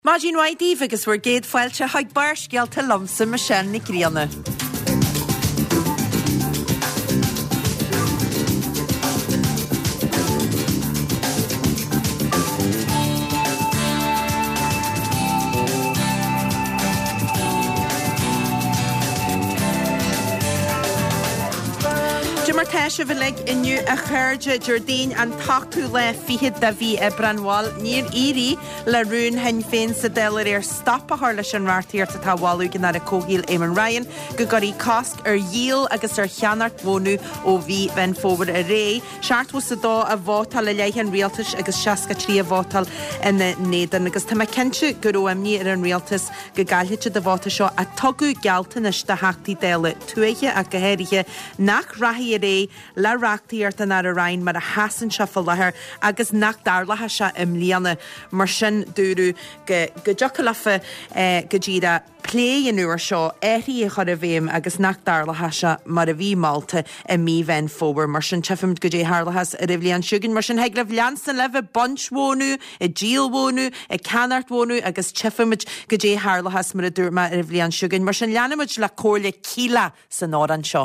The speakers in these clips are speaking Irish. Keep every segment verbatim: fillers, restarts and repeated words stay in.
Mágin waidíh agus bhar géad foiilte haag bars gealta lomsa me sin nig rianna. Teise bhleg inniu a chuirde Jordín an tachtú le fihead da bhí e Branwal níor íri le rún hen féin sa delir ar stop a thar leis an ráirtíir sa táháú gan ar a cóhíl Éimean Ryan go gorí casc ar díal agus ar cheanart bhónú ó bhí ben fóbar a ré. Seart was sa dó a bhótal le leichen rialtas agus seaca trí a bhótal in na nédan agus tá kense go roimní ar an rialtas go gailhite de bhóta seo a togu gealtanis de hachtaí déile tuaiche a gohéirithe nach rathí a ré le reachtaíart an ar a rain mar a hasan se fo lethir agus nach darlathe se im líana mar sin dúrú go go jocalafa eh, go ddíra plé an uair seo éirí a chur a bhéim agus nach darlathe se mar a bhí máta i mí bhein fóbar mar sin tefim go dé harlachas a rihblionn siúgan mar sin heaglah leansan leh bonchmhónú i díalmhónú i canartmhónú agus tefimid go dé harlachas mar a dúrma a rihblionn siúgan mar sin leanimiid le cóirla cíla san áran seo.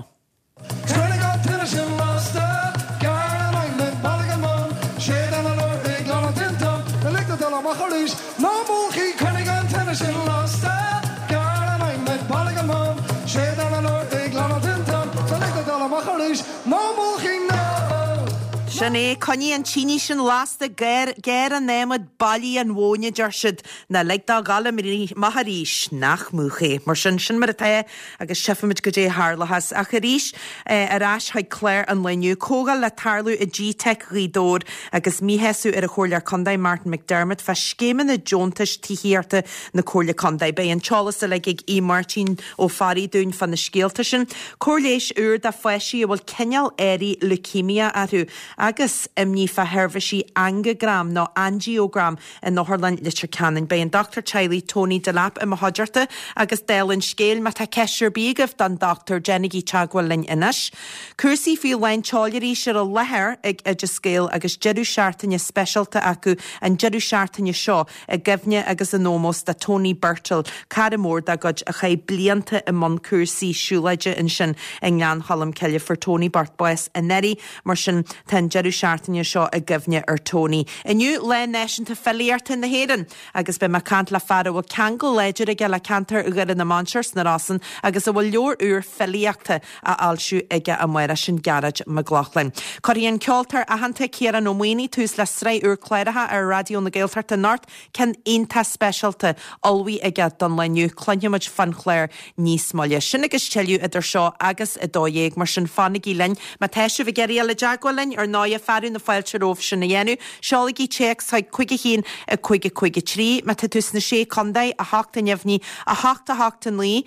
No more he cunning and tennis in lost Garland I met Balligan Mom, Shade on the North, they glad Tinton, the little dollar Machalish, no more he no. Sinné coní an tíní sin lásta géir an némad bailí an bhóine deirsid na leagdá gala maitharíis nach múché. Mar sin sin mar a tae agus sefamid go dé harlachas a charíis arás haid Claire an leniu cógal le tarlú i G-Tech rídór agus míhesú ar a chóirlear condaid Martin McDermott fe scéman na Jontas tíhiarta na cóirle condaid be an Charles a leigh í Martin ó farí dún fan na scéalta sin. Cóirléis úr da foiisi a bhfuil ceneal éirí leukemia arú agus imní fa hervisí angigram nó angiogram in Northern Literature Canon by an Doctor Chiley Tony Delap im Hodgerta agus Delin scéil ma ta ceisir bígah dan Doctor Jennigy Chagwell lin inis. Cursi fi lein chollerí sir a lehar ag a scéil agus jeru seartainne specialta acu an jeru seartainne seo a gifne agus an nómos da Tony Birtle caramór da gud a chai blianta i mon cursi siúlaide in sin in Jan Hallam Kelly for Tony Bartbois a neri mar sin ten jeru seartainne seo a gifne ar Tony. Iniu le nation ta filiart in the héan agus be ma cant la fara o cangol ledger ag la cantar ugar in the manchers na rasan agus a bhfuil leor úr filiachta a alsú ige a muire sin garage McLaughlin. Coríon ceoltar a hanta céar an omwini tús le srei úr cléiretha ar radio na Gaeltart a Nort can einta specialta alwi ige don leniu cloniumid fan chléir níos molle. Sin agus teliu idir seo agus i dóéig mar sin fannig í lein ma teisio vi geri le jagwalin ar náia farú na fáilte róh sin na dhéanú, seolagí checks haid chuige hín a chuige chuige trí, ma tá tús na sé condaid a hachta nefhní a hachta hachta lí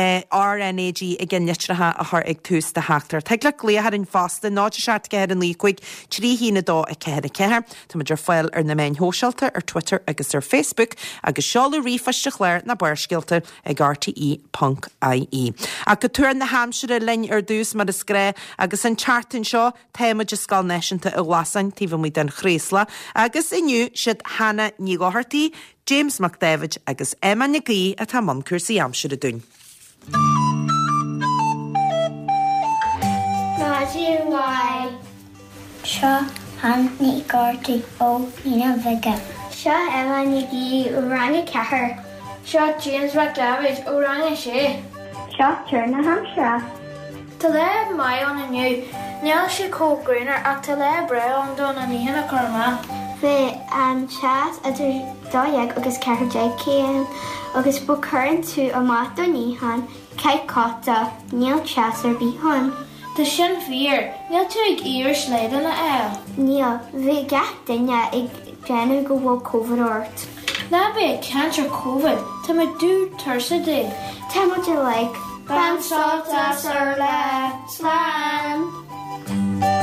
R N A G i gin litratha a thar ag tús de hachtar. Teagla léhar in fasta náidir seart geir an lí chuig trí hína dó a ceir a ceir, tá maidir foiil ar na main hóseilta ar Twitter agus ar Facebook agus seolú rifaiste chléir na buirscialta ag R T E Punk I E. A go túir na Hampshire linn ar dús mar is gré agus an chartain seo téime just gal neisianta a glasan tífa mu den chréisla agus iniu siad Hannah Nígohartí, James McDavid agus Emma Nagí a tá man cursaí Hampshire a dún. Máisiú ngáil. Seo Hannah Nígohartí ó Nína Vigga. Seo Emma Nagí ó Ranga Cahar. Seo James McDavid ó Ranga sé. Seo Tierna Hampshire. Tá le mai an aniu, neall sé cógrúnar ach tá le bre an don an íhanna corma. Bhí an chas idir dóiag agus ceithre déag céan agus bu chuann tú a mát do níhan, cé cáta níl chas ar bíhan. Tá sin fíor, níl tú ag ír sléad na eil. Níl, bhí gach duine ag déanú go bhfuil COVID ort. Na bé cancer COVID, tá me dú tursa dig. Tá muidir like Ban salta sur le slan.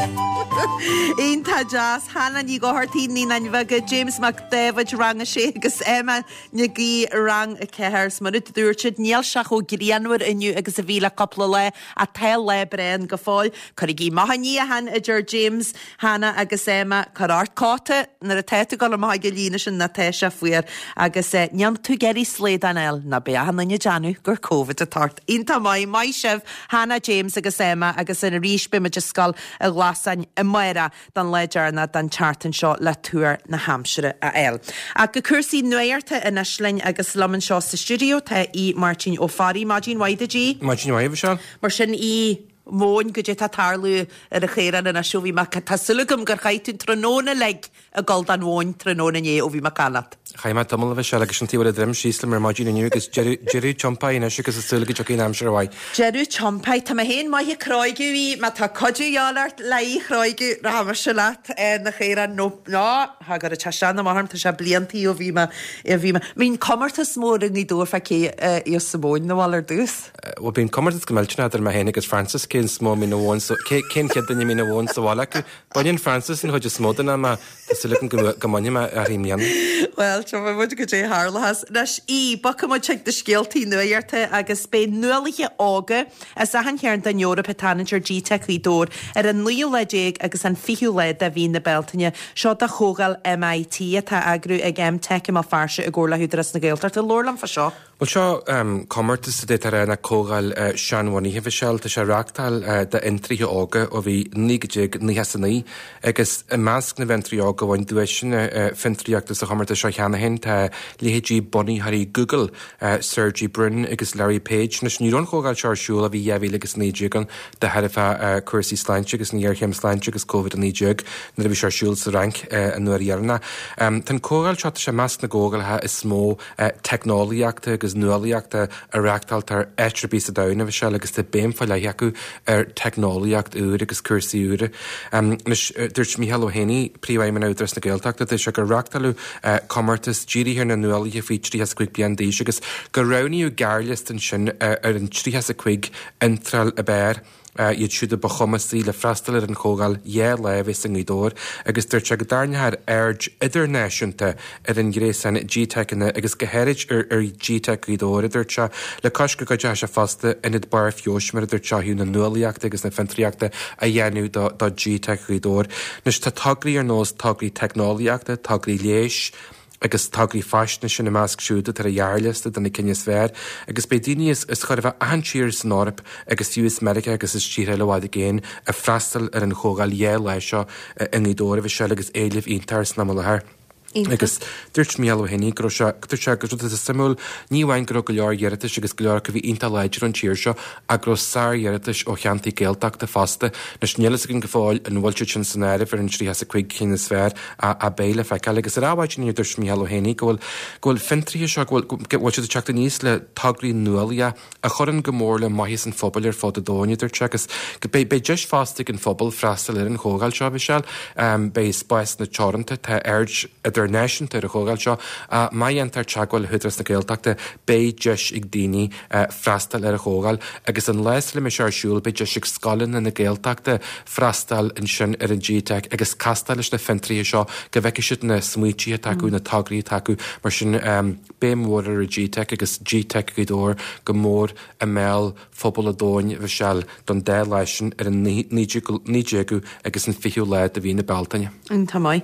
Ein tá jazz Hannah ní go hartí ní nainmhe go James McDavid rang a sé agus Emma na gí rang a cehars mar dúirtid níl seach ó gríanúir inniu agus a bhíle coppla le a tail le brein go fáil chu gí maithní a han idir James Hannah agus Emma chu art cáte nar a teite go am haige lína sin na teise fuair agus neam tú geirí sléad an eil na be a hanna Janu gur COVID a tart. Inta mai mai sef Hannah James agus Emma agus in a ríis be me just gal a glasain a maira dan lejarna dan chartan seo le túr na Hampshire a eil. A go cursí nuirte in Ashlein agus Lumen seo sa studio te i Martin O'Farry, Martin Waida G. Martin Waida Sean. Mar sin i Móin go dé tá tarlú ar a chéran in a siú bhí mac tá sulúgam gur chaitún tróna le a gáil an bháin tróna é ó bhí mac calat. Chaimá tamil bheith se agus an tíbhar a dreim sísla mar Martin aniu agus Jerry Chompay in agus a sulúga teach in Hampshire bhaid. Jerry Chompay tá a héin mai chráigiú í má tá codúhealart le chráigiú ra hamar se leat na chéran nó ná ha gur a te seanna marm tá se blianttaí ó bhí a bhí mín commarta smór in í dúr fe cé í sa bóin na bhil ar dús. Well bín commartas go meiltena ar mar héna agus Francis cén smó mí bháin cén cead daine mí bháin sa bhála acu. Bain Francis in chuid smódana má tá silicon go maine a ríimian. Well, so my would go to Harlas. Nash e Buckamo check the skilty nuirte agus be nualige ága as a han here in Europe Tanager G Tech door er an nuil ledig agus an fiú led a vín na Beltania shot a chogal M I T ta agru ag M Tech im a farshe a gorla hudras na gaeltar to Lorlam for sure. Well seo um, commartas de tar na cógáil uh, seanhaí hefh seil tá sé reachtal uh, de intrithe ága ó bhí nígéig ní hesannaí agus i measc na bhentrí ága bhain dúisisin uh, fintriíachtas a commarta seo cheannahin tá Léhéidí Bonnie harí Google uh, Sergey Brin agus Larry Page na sníún cógáil searsúil a bhí dhéhhí agus níidegan de headfa uh, cuasaí sláinte agus níorchéim sláinte agus COVID a níideag na bhí searsúil sa rank uh, an nuairna. Um, Tá cógáil seo sé measc na gógailthe is smó uh, technoliaachta agus nualaíachta a reachtal tar etrabí sa dana bhí se agus de béimfáil le acu ar technoliacht úr agus cursaí úre. Um, dúirt Michael O'Haney príomhhaimena údras na gaeltachta de se gur reachtalú uh, commartas ddíirithir na nualaí faoi tríhas cuig blian díos agus go raníú gearlist an sin uh, ar an tríhas a cuig intral a béir. Uh, iad siúd a bachomasí le freistal ar an chógáil dhé levis an gídóir agus dúirt se go darnead aird idirnáisiúnta ar an grééis an G-Techna agus gohéid ar ar G-Tech gídóir dúirt se le cosca go deise fasta inad bar fios mar dúirt seú na nualaíachta agus na fentriíachta a dhéanú do G-Tech gídóir. Nus tá tagraí ar nós tagraí technoliaachta, tagraí léis, agus tagraí feisna sin na measc siúda tar a dhearlista den na cinne sfér, agus be daine is chuir bheith antíir san Eorp agus U S America agus is tíre le bháid géin a freistal ar an chógáil dhé lei seo in gídóir bhí se agus éileh iontar na mthir. Agus dúirt Michael O'Haney gur se gur se gur is simú níhhain gur go leor dheiritas agus go leor go bhí inta leidir an tíir seo a gro sár dheiritas ó cheantaí géalteachta fasta na snélas gin go fáil an bhilteid sin san éire ar an tríhas a chuig cin sfér a béile feiceil agus ráhaid ní dúirt Michael O'Haney gohfuil gohfuil fintrií seo bhil se teachta níos le tagraí nualia a churann go mór le maihíos an fphobal ar fád a dóine dúirt se agus go bé bé deis fásta an fphobal freistal ar an chógáil seo bhí seil bé spáis na teoranta tá aird idir nation tar a chógáil seo a maiantar teagháil hudras na gaeltachta bé deis ag daoine freistal ar a chógáil agus an leis le me searsúil bé deis ag scalan na gaeltachta freistal in sin ar an G-Tech agus castal leis na fintrií seo go bheice siad na smuitií taú na tagraí taú mar sin béim mór ar a G-Tech agus G-Tech gúdóir go mór a méil phobal a dóin bhí seall don dé leisin ar an níideagu agus an fiú leid a bhí na Beltaine. Tá mai.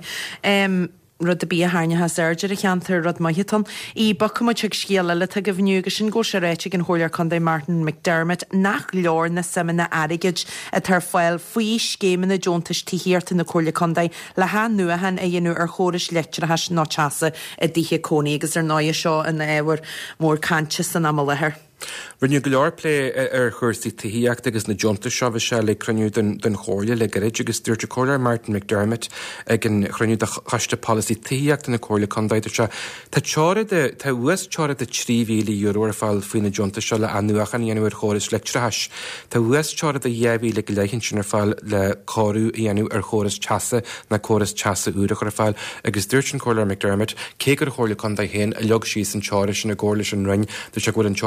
Rud a bí a háne has airdir a cheantar rud maithetan í bacama teag scéala le go bhniuga sin go se réite an hóir chun Martin McDermott nach leor na samna aigeid a tar fáil faoi céman na Jontas tíhirirta na chola chundai le há nuahan a dhéanú ar choris leictre has náteasa a ddíthe cónaí agus ar náide seo in éhar mór cante san am lethir. Rinne go leor lé ar chuirsaí taíocht agus na Jontas seo bhí se le cruniú den chóirla le garid agus dúirte choir Martin McDermott ag an cruniú de chaiste policy taíocht na chóirla chundáidir se. Tá teiride tá uas teiride de trí mhíle euro ar fáil faoin na Jontas seo le annuachan dhéanú ar choras leictretheis. Tá uas teiride dhé mhíle go leichen sin ar fáil le choirú dhéanú ar choras teasa na choras teasa úrach ar fáil agus dúirt an choirla McDermott cé gur chóirla chundá héin a leog síos an teir sin na ggóirla sin ring, dúirt se bhfuil an teir sin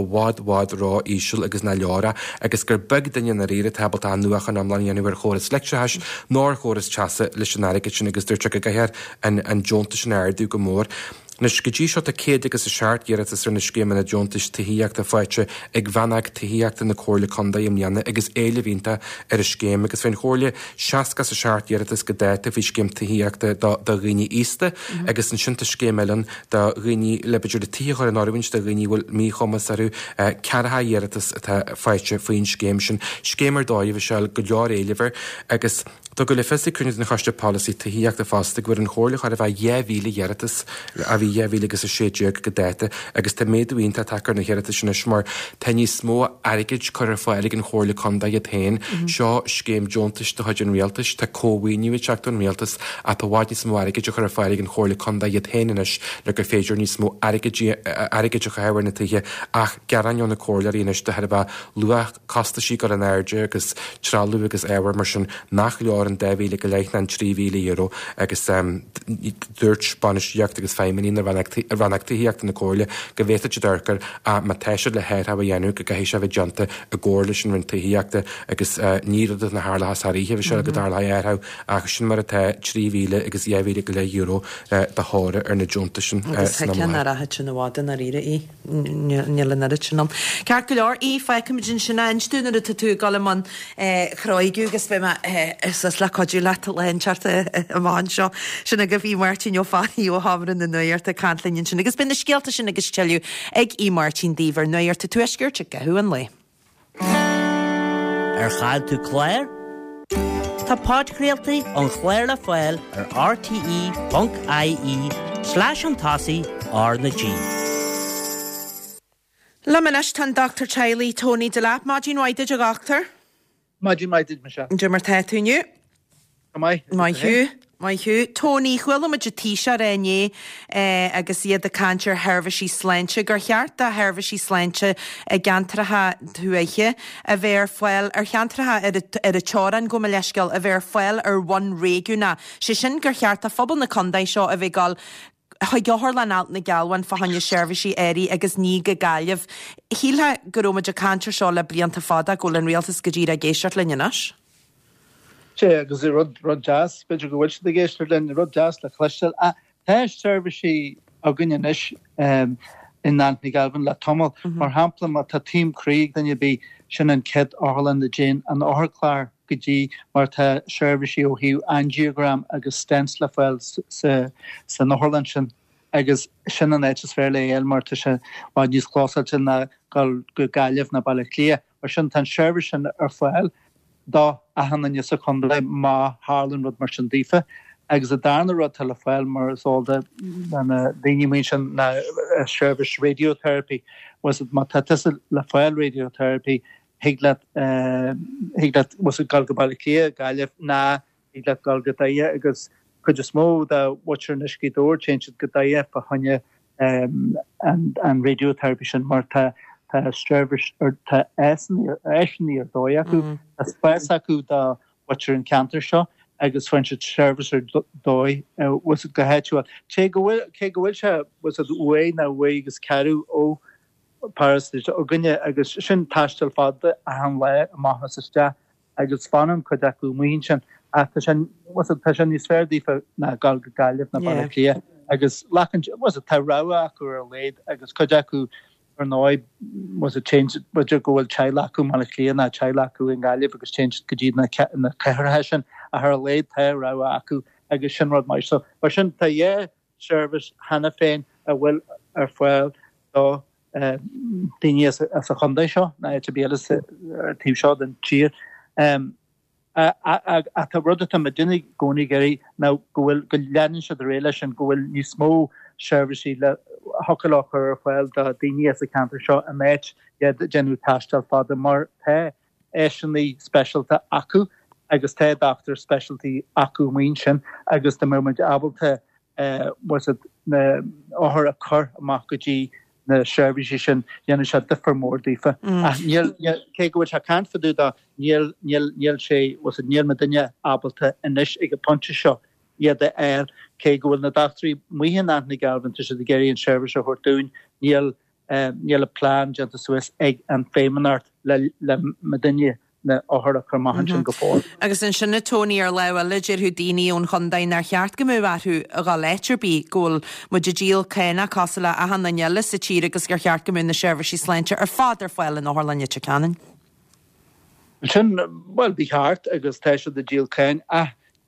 bhád bhád rá ísisiil agus na leora agus gur bug daine na réire tabbaltá nuachan am láíanúhar choras leicseis nóir choras teasa leis an aige sin agus dúirte go gaiir an Jonta sin airdú go mór. Nes go dtí seo a céad agus a seart ggéad is ar na scéman na Jontas taíocht a fáite ag bhanag taíocht na cóirla conda im neanna agus éile bhínta ar a scéim agus féin chóirla seaascas a seart ggéad is go déta bhí scéim taíochta do riine ísta agus an sinnta scéimean do riine lebeidir de tíochar an áhaint de riine bhfuil mí chomas arú ceartha dhéaratas a fáite faoin scéim sin scéimar dáibh seil go leor éilehar agus Tá go le festa cruine na chaiste policy taíocht a fásta gur an chóirla chu a bheith dhéhhíle dhéaratas a bhí dhéhhíle agus a séideag go déta agus tá méadúínta takear na dhéaratas sinna mar taní smó aigeid chur fáilig an chóirla conda a tain seo scéim Jontas do chuidir réaltas tá cóhhaoinú teach an réaltas a tá bháid ní smó aigeid chur fáilig an chóirla conda a tainis le gur féidir ní smó aigeid a chahar na tuige ach gearanú na cóirla íonis de bheith luach costa sí go an airde agus tralú agus éhar mar sin nach leor an dehíle go leichna an tríhíle euro agus dúirt Spáinisíocht agus féimií ar bhanachtaíocht na cóirla go bhéta dearcar a má teisiid le héir a dhéanú go gahéis a bheith deanta a ggóirla sin rin taíochta agus níad na hála saíthe bhí se go darla airth agus sin mar a tríhíle agus dhéhhíle go le euro de hára ar na Jonta sin cenar a sin bháda na riire í nílan ar sinnom. Cear go leor í feicimiidjin sinna instúnar a tú galman chráigú agus bheith le codú le leintsearta a bháin seo sinna go bhí Martin ó fáí ó hamran na nuirt a canlinn sin agus binna scialta sin agus teú ag í Martin díomhar nuirta tú esciirte go thuúan le. Ar chail tú chléir? Tá páidcréaltaí an chléir le fáil ar rte.ie slash an tasaí ar na G. Lamanis tan Doctor Charlie Tony de Lap, Máidín Waide a gachtar? Máidín Waide me se. Dúmar teúniu? Mai. Mai hiú. Mai hiú. Tony, chhuiil am a tíise réné agus iad a cantir hervasí sleintse gur cheart a hervasí sleintse a gantratha thuaiche a bhéir foiil ar cheantratha ar a teoran go me leisceil a bhéir foiil ar one réúna. Si sin gur cheart a phobal na condaid seo a bheith gal Cha giohar le alt na galhain fa hanne serviceí éirí agus ní go gaiamh. Híle goróid a cantir seo le blianta fada go an réaltas go dtí a géisiart lenas? sé agus rud rud jazz, beidir go bhfuil de géistir lenne rud jazz le chluisteil a theis serviceí a gunneis um, in Anthony Galvin le tomol mm-hmm. mar hampla má tá tím Craig dan je bí sin an kid álan de Jane an áhar go dtí mar tá serviceí ó hiú angiogram agus stents le fáil sa sa Norland sin agus sin an éitis fér le éil mar tá se má níos chlósa sin na gal go gaiamh na bailla clia mar sin tan service sin ar fáil dá a hanan sa chumla má Harlan rud mar sin dífa agus a darna rud tal fáil mar solda na daine mé sin na service radiotherapy was it má tá le fáil radiotherapy higlet uh, higlet was a gal go bailla clia gaiamh na higlet gal go daia agus could just move the watcher nishki door change it g'daya pa hanya um and and radiotherapy shin marta ta service or ta esni esni or doya ku as pasaku da watcher encounter show agus French service or doy was it go head to che go ke go was it way na way is caru o paris o gunya agus shin tastal fad a han le mahasista agus fanum kodaku muhinchan Athan was a passion is fair for na gal galif na parakia agus lacan was a tarawa or a laid agus kojaku or noi was a change but you go chailaku malakia na chailaku in galif agus changed kajid na na kahashan a her laid tarawa aku agus shinrod mai so but shin ta ye service hanafain a well ar foil so uh thing as a foundation na to be able to team shot and cheer um a a a tá rud a medinnig goni geri now gohfuil go lean se de réile an gohfuil ní smó serviceí le hokelachar well da daine as a canter shot a match yeah the genu tastal father mar the actually specialty acu agus the doctor specialty acu minchin agus the moment able to uh was it na or a car makuji na serviceisisin dhéanana se differ mór dífa. Cé go bhfuil se cant faú da níl sé was a níl me duine abalta inis ag a ponte seo iad a air cé go bhfuil na doctorí muoin Anthony Galvin tu se de géirí an service a chuirtún níl níl a plán de Swiss ag an fémanart le le madinne na áthar chu maihan sin go fór. Agus an sinna Tony ar le a leidir chu daoine ón chundain ar cheart go mú athú a gá leitirbí ggóil mu de díal céna cosla a hanna neala sa tír agus gur cheart go mú na seirbhísí sláinte ar fád ar foiil in áthlanne te canan. Sin well bí hart agus teisi de díal céin a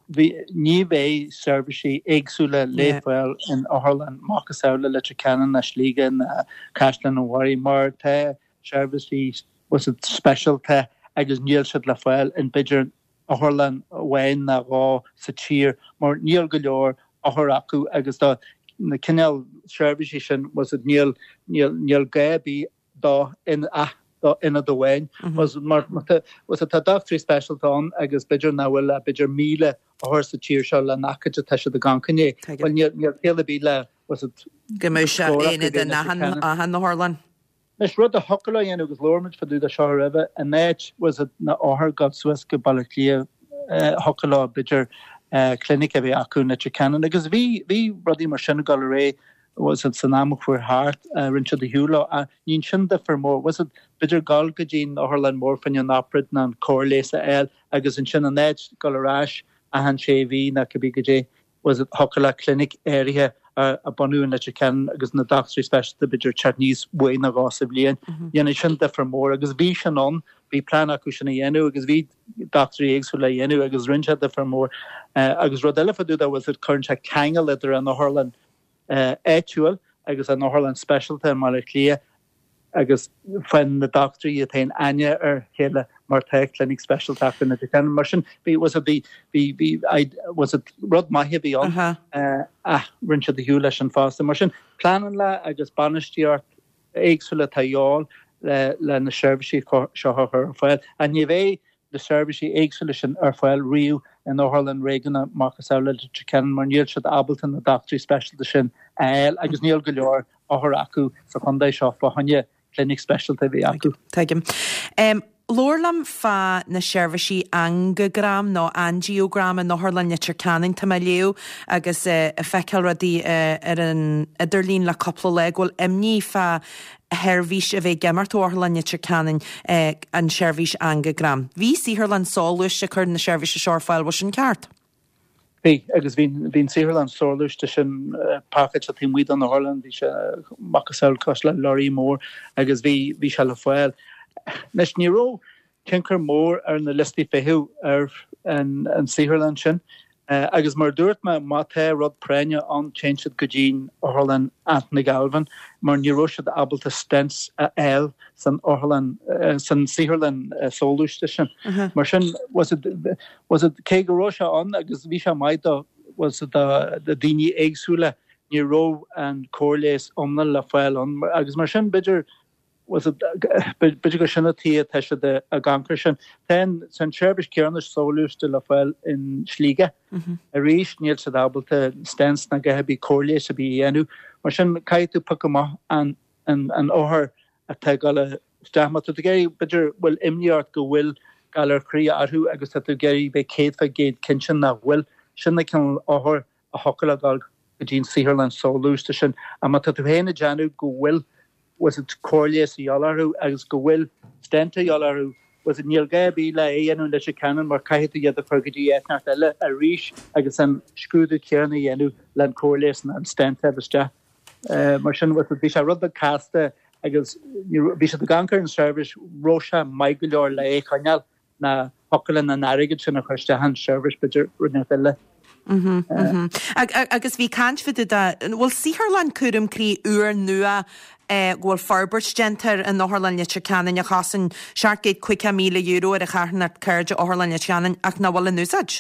ní bhéh seirbhísí éagsúla léfuil in áthlan máchas saola le te canan na slíige na Caisleán an Warí mar te seirbhísí was it special te agus níl siad le foiil in beidir áthlan bhain na rá sa tír mar níl go leor áthar acu agus dá na cinál seirbhísí sin was it níl níl gaibí dá in a ina do bhain was mar was a doctory special on agus beidir nahfuil a beidir míle áthar sa tír seo le nacaide teise de gancané well níl chéile bí le was it Gomúise éine den a han na Harlan. Nes rud a hocail dhéanú agus lormid fa dú a seo raheh a néit was it na áthar god Suas go bailaclia hocail beidir clinic a bheith acu na Canan agus bhí bhí rudí mar sinna gal ré was it san amach fuair hart uh, rinse de hiúla a nín sin de fer mór was it beidir gal go dín áthlan mór fan an naprid na an cóirlésa eil agus in sin an éid galrás a han sé bhí na go bí go dé was it hocail clinic éirithe uh, a banú na Canan agus na doctory special de beidir Chinese way na gá sa blian dhéana sin de fer mór agus bhí sin an bhí plan acu sinna dhéanú agus bhí doctory éagsú le dhéanú agus rinse de fer mór uh, agus rud eile faú a was it chuintse cheangal idir an áthlan Uh, éúil agus an áthlan specialta mar le clia agus fan na doctorí a tain aine ar chéile mar te clinic specialta fin na Canan mar sin bí was a bí bí bí was it rud maithe bí an uh, ah rinse de hiú leis an fásta mar sin planan le agus banistíart éagsúla taáil le le na seirbhísí seo ar fáil a ní bhéh de seirbhísí éagsúla sin ar fáil riú in áthlan réganna máchas saola le Canan mar níl siad Ableton na doctory specialta sin eil agus níl go leor áthar acu sa chundéis seo ba hanne clinic specialta bhí acu. Taigim. Um, Lorlam fa na seirbhísí angiográm nó angiogram in áthlanne te Canan tá leo agus uh, a feiceil radí uh, ar an idirlín le coppla le ghfuil imní fa hervís a bheith gemart áthlanne te Canan uh, an seirbhís angiográm. Bhí síharlan sáluis a chur na seirbhís a seorfáil was sin ceart. Bhí agus bhín bhín síharlan sáluiste sin package a tímhuiid an áthlan bhí se macasáil cos le lorí mór agus bhí bhí se le foiil. Nes níró tinker mór ar na listí féhiú ar an an síharlan sin uh, agus mar dúirt me máthe rud préine an changeid go dín áthlan Anthony Galvin mar níró siad abalta stents a eil san áthlan uh, san síharlan uh, sóluiste sin uh-huh. Mar sin was it was it cé go ró se an agus bhí se maidá was it the the daoine éagsúla níró an cóirléis omna le foiil an agus mar sin beidir was it beidir go sinna tí teise de a gancr sin ten san seirbhís cearna sóluiste le foiil in Slíge a rís níl sa abalta stents na gahebí cóirléis a bí dhéanú mar sin caiitú pacamach an an an áthar a te gal stama tú géirí beidir bhfuil imníart go bhfuil gal ar chrí arthú agus tú géirí be céad fe géad cinsin na bhfuil sinna cin áthar a hocail a gal go dín síharlan sóluiste sin a má tú héna deanú go bhfuil was it cóirléis jalarú agus go bhfuil stenta jalarú was it níl gaibí le éanú leis Canan mar caiithú iad a chugadí éithneart eile a rís agus an scrúdú cearna dhéanú len cóirléis an stenta biste uh, mar sin was it bhí se rud a casta agus bhí se do gancr an seirbhís róise mai go leor le é chaneal na hocail na narigid sin a chuiste an seirbhís beidir rudne eile. Mhm mhm agus bhí cant fi bhfuil síharlan cuam crí uair nua ghfuil farbert gentar an áthlanne te Canan a chasan seaartgéid cuice míle euro ar a charnar ceirde áthlanne te Canan ach na bhfuil an úsáid?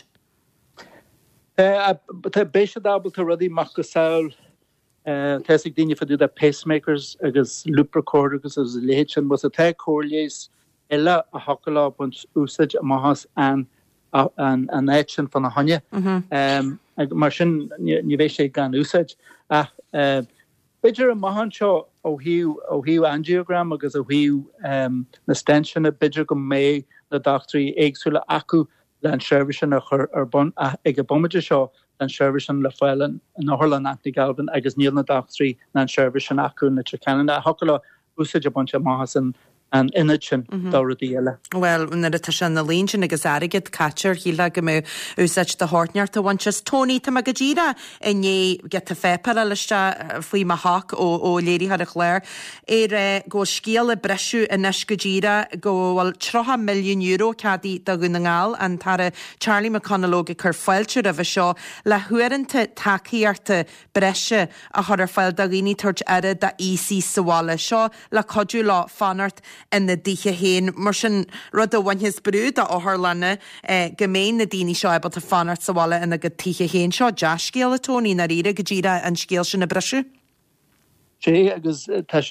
Tá béise abalta rudí mach go saoil teigh daine fa dú a pacemakers agus loop recorder agus as léhéid sin was a te cóirléis eile a hocail bunt úsáid a maithas an an an éit sin fan a hanne um, mar sin ní bhéh sé gan úsáid ach uh, beidir a maihan seo ó hiú ó hiú angiogram agus ó hiú um, na stensin a beidir go mé na doctorí éagsúla acu le an seirbhísin a chur ar bon ag a bombide seo an seirbhísin le foiil an áthlan Anthony Galvin agus níl na doctorí na an seirbhísin acu na Canan a hocail úsid a bunch mahas an an inachin doradíile. Well, na a sin na lín agus agad catcher híla go mé úsait de háneart a bhaintses Tony tá go ddíra inné get a fépar a leiste faoi ma hac ó ó léirí had a chléir ar go scéal a breisiú in nes go ddíra go bhfuil trocha milliún euro cadí do gona ngáil an tar a Charlie McConnellóga chur foiiltear a bheith seo le thuiranta takeíarta breise a chuir fáil do rií tuairt aire de E C sahála seo le codú lá fanart in na ddíche héin mar sin rud a bhainhes brúd a áthar lenne goméin na daoine seo ebal a fanart sahála ina go tíche héin seo deas scéal a Tony na riire go ddíra an scéal sin na breisiú. sé agus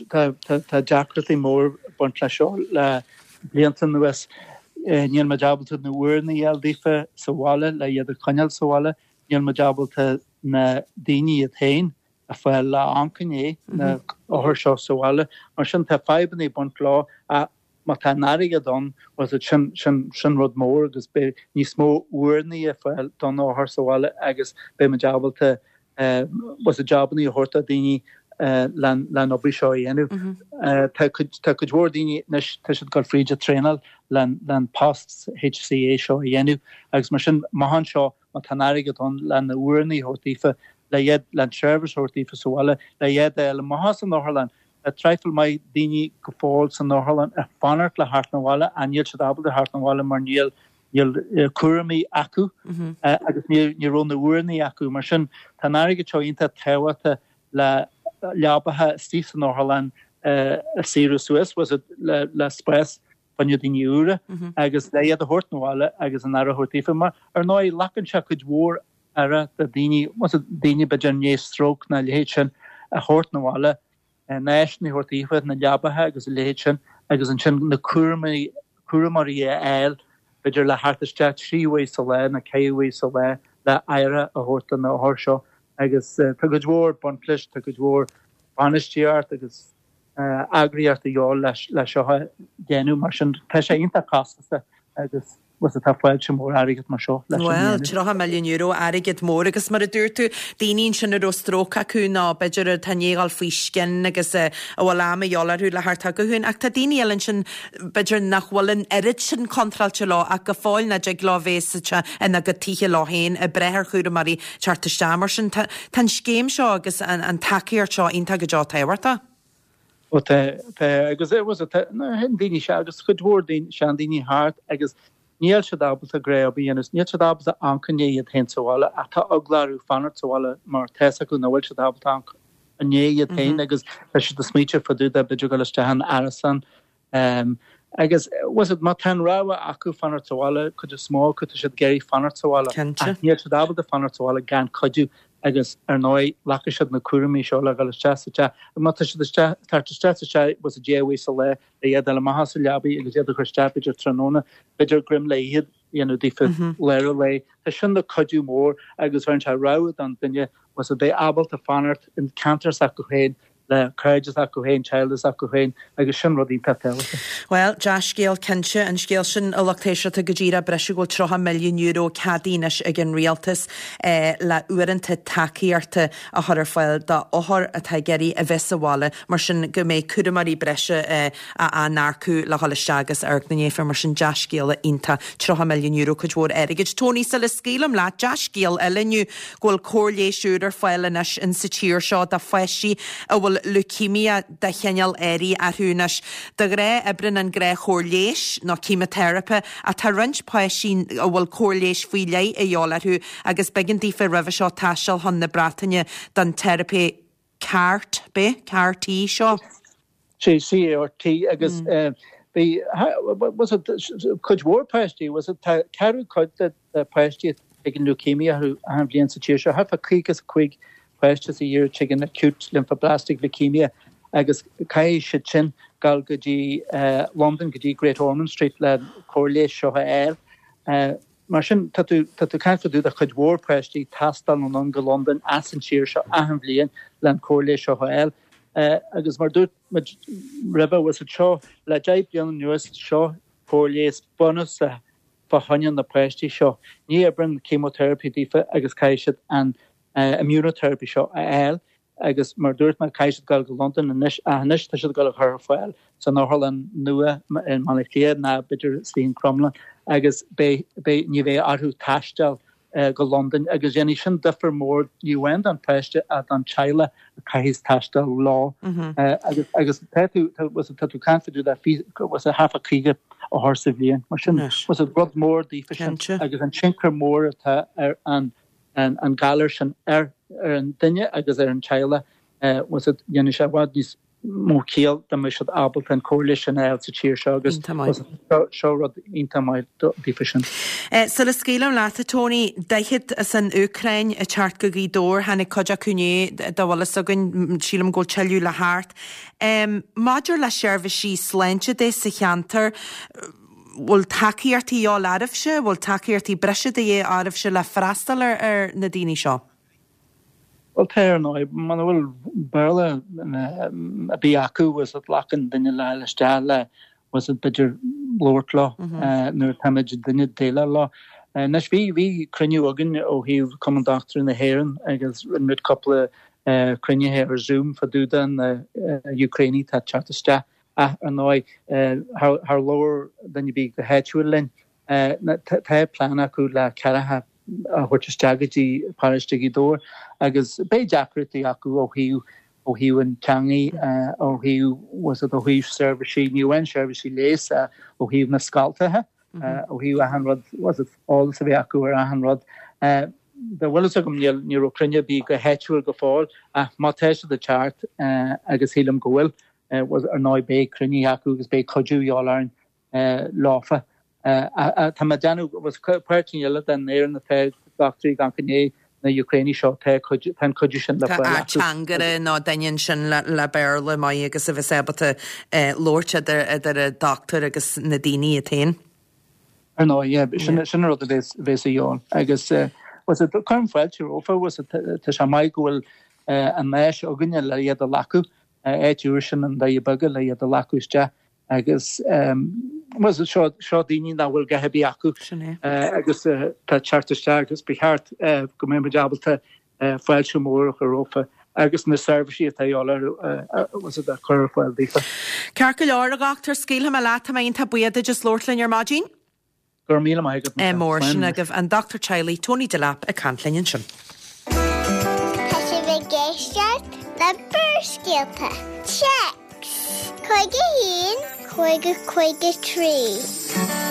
tá deachratí mór buint le seo le blianta nuas níl ma jabalta na bhuairna ealdífa sahála le iad a coineal sahála níl ma jabalta na daoine a tain a fáil le ancané na áthir seo sahála mar sin tá faibanna buint lá a má tá náige don was it sin sin sin rud mór agus be níos mó bhuairna a fáil don áthir sahála agus be ma jabalta was a jabanna a horta daoine lan lan obri seo dhéanú. Tá go bhór daoine tá siad gur fríide trénal lan lan posts H C A seo dhéanú agus mar sin mahan seo má tá náige don lan na bhuairna hortífa le iad lan service hortífa sahála le iad le mahas an Northland a treifil mai daoine go fáil san Northland a fanart le hart nahála a níl siad abal de hart nahála mar níl níl cuaramí acu agus ní rón na bhuairna acu mar sin tá náige seo ionta táhata le leabathe Steve san Northland a Sirius Suez was it le le spres fanne die úre agus le iad a hort nahála agus an ara hortífa mar ar ná lacan se chud mhór ara a daoine was it daoine bené stroke na léhéid sin a hort nahála náisna hortífa na leabathe agus léhéid sin agus an sin na cuaramí cuaramarí eil beidir le hartaiste tríhé sa le na céhé sa le le aire a horta na áthir seo agus tu go dhór bonplis tu go dhór banisteart agus agriíart a dheáil leis le seo déanú mar sin te sé inta casta agus was a tafuil sem mór aigeit mar seo. Well, trocha milliún euro aigeit mór agus mar a dúir tú daoín sin ar ó stróca cú ná beidir a tanéáil faoiscin agus a bhfuil am a dheálarú le hartá go hún ach tá daoine eilinn sin beidir nach bhfuilin irid sin contrailte lá ach go fáil na de glávéiste ina go tíe láhéin a brethir chuúra marí teartta stamar sin tan scéim seo agus an takeíart seo ionta go dá tahairta. agus é was hen daoine se agus chudhór sean daoine hart agus níl se dabal a gré a bíanus ní se dabal a ancanéiad hen sahála a tá aglarú fanart sahála mar teessa go nóhfuil se dabal an anéiad tain agus leis se de smíte fadú a beidir go leistehan arasan agus was it má tan ráha acu fanart sahála chud a smó chu se géirí fanart sahála níl se dabal a fanart sahála gan chodú agus ar nói lacha siad na cuaramí seo le gal teiste má tartiste was a déhhé sa le le iad le mahas leabí agus iad chu stapeidir tróna beidir grim le iad dhéanú ddífa leir le Tá sin na codú mór agus bhain se rád an duine was a bé abal a fanart in cantar a go héin le courageous a go héin childas a go héin agus sin rodí petel. Well, Josh scéal cinse an scéal sin a loctéisio a go ddíra breisiú go trocha milliún euro cadínes ag an rialtas le uanta takeíarta a thuir fáil dá óthir a taigeirí a bheits sahála mar sin go méid cuamarí breise a nácú le hála seagas ar na néfar mar sin Josh scéal a inta trocha milliún euro chud mhór airigid. Tony sa le scélam le Josh scéal eileniu ghfuil cóirléisiúr fáil inis in sa tíir seo de feisí a bhfuil leukemia de cheanal éirí a thuúnas de gré ebrin an gré chóirléis ná chemotherapy a tá rint páisín a bhfuil cóirléis faoi lei a dheálarthú agus begin dífa rah seo taiseal hon na Bratainine don therapy ceart be ceartí seo. sé C A R T agus the was it could war pastí was it ceú coid de pastí gin leukemia who an blian sa tíir seo hafa cígus chuig pastí a year chicken acute lymphoblastic leukemia agus cai si sin gal go dtí London go dtí Great Ormond Street le cóirléis seo air mar sin tú caiin faú a chud mhór pastí tastal an go London as an tíir seo ahan blian le cóirléis seo air agus mar dút ribh was a seo le deib blian nuas seo cóirléis bonus a fahain na pastí seo ní brenn chemotherapy dífa agus cai siad an Uh, immunotherapy seo a eil agus mar dúirt na caiisiid gal go London a níis a níis tá siad gal a chu fáil san nóhall an nua in Malachéad na bidir slíon cromlan agus bé bé ní bheith arthú taistel Uh, go London agus jenny sin differ mór U N an preste at an Chile a caiis tasta law mm-hmm. uh, agus agus tatu was a tatu canfidu that was a half a kriege a horse civilian mar sin yes. was a rod more deficient agus an chinker more ta er an an an galers an er er an dinge agus er an Chile uh, was it jenny wadis more keel than we should able and coalition out to cheer shows show rod intamai deficient uh, so the scale on lata Tony daihit as an Ukraine a chart gogi door hanne koja kunye da wala sogun shilum go chelu la heart um major la service slenche de sechanter will takiarti all arafshe will takiarti brishe de arafshe la frastaler er nadini shaw. Well, Tair no, man will barla a biaku was at Lacken din la stala was it bidger lower law uh no damage din dela law and nash we we crinu again oh he common doctor in the heron I guess in mid couple of uh crinu here zoom for do then uh, uh Ukraine ta chartista ah annoy uh how how lower than you be the head to lin uh ta plan aku la karaha Uh, which is strategy parish door agus be jacrity aku o he o he and Changi uh o he was it o he service U N service lace uh, o he na skalta ha uh, o he a hundred was it all the aku or a hundred uh the will is come near near Ukraine be go hetual go fall uh matesh the chart uh agus hilum goel uh, was annoy be Ukraine aku was be koju yalarn uh lafa Uh, uh, Tamadanu was perching yellow than there in the third doctor Gankanye, the Ukrainian shot, ten Kujushan la Changara, no Danian Shan la Berla, my Agus of a Sabata, Lord at a doctor, Agus Nadini attain. I know, yeah, but Shinner of the Vesayon. I guess, was it the current Welcher offer? Was it Tashamai Goel and Mash Ogunya la Yada Laku, Edushan and the Yabuga la Yada Lakusja? I guess, um, was it short short dini that will get be aku uh I guess uh that charter star just be hard uh go remember able to uh file some more or I guess in the service it they all uh was it that curve well deeper Carcolor doctor scale him a lot to main tabueda just lordlin your margin Gormila my good uh more give and Doctor Chiley Tony Delap a cantlin shin the first skilpa checks Coige Coige coige tree.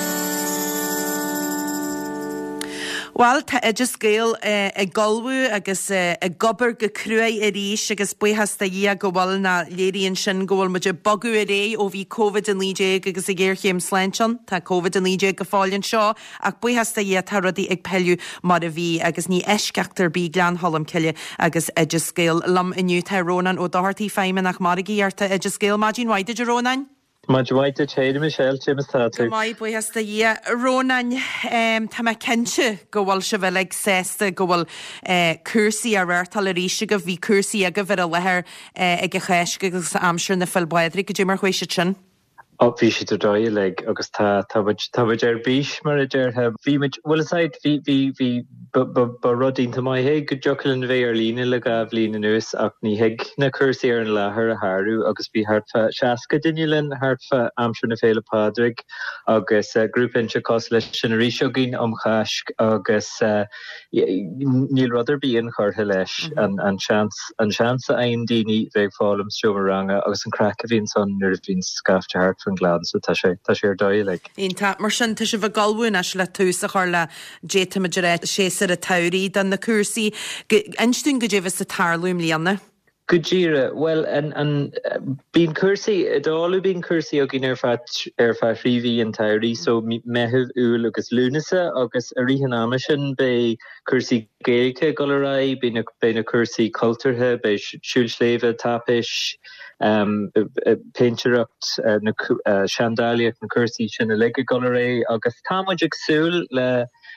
Well, ta e just gael e golwu agus e gober go crwy e rish agus bwy has da ia gowal na léri yn sin gowal ma je bogu e rei o fi Covid yn líje agus e geir chym slenchon ta Covid yn líje gafolion sio ac bwy has da ia ta rodi ag pelju mar a fi agus ni eschgactor bi glan hollam celle agus e just gael lam iniu ta ronan o daharti faimen ach marigi arta e just gael magin waide je ronan? Majwaite Chade Michelle James Tatu. My boy has the year Ronan um Tama Kenche gowal sheveleg sesta gowal uh cursi a rartalerisha go vi cursi aga ver a leher uh ag chesh agus amsure na felbadri go jimmer chwishin. Op vi si doi leg agus ta ta ta er bish mar er have vi well aside vi vi vi ba rodin to my head good jokelin ve erline le gavlin neus ac ni heg na cursi er la her haru agus bi hart fa shaska dinulin hart fa amsure na fele padrig agus uh, group in chakoslechen rishogin om chask agus uh, nil rather be in char helesh and and chance and chance ein dini ve fallum shomaranga agus an crack vin son nervin scaft hart from glad so ta sé ta sé doi like in ta mar sin ta sé v galwun as le tús a charla jeta majere sé a tauri dan na cursi einstun go jevis a tarlum lianna Gujira, well, and and uh, being cursi, it all being cursi ogin erfat erfat rivi entirely. So mehuv ul agus lunasa agus arihanamishan be cursi geike golarai being a being a cursi culture he be shulsleva tapish um pincherupt na shandalia and cursi shinalega golarai agus tamajik sul le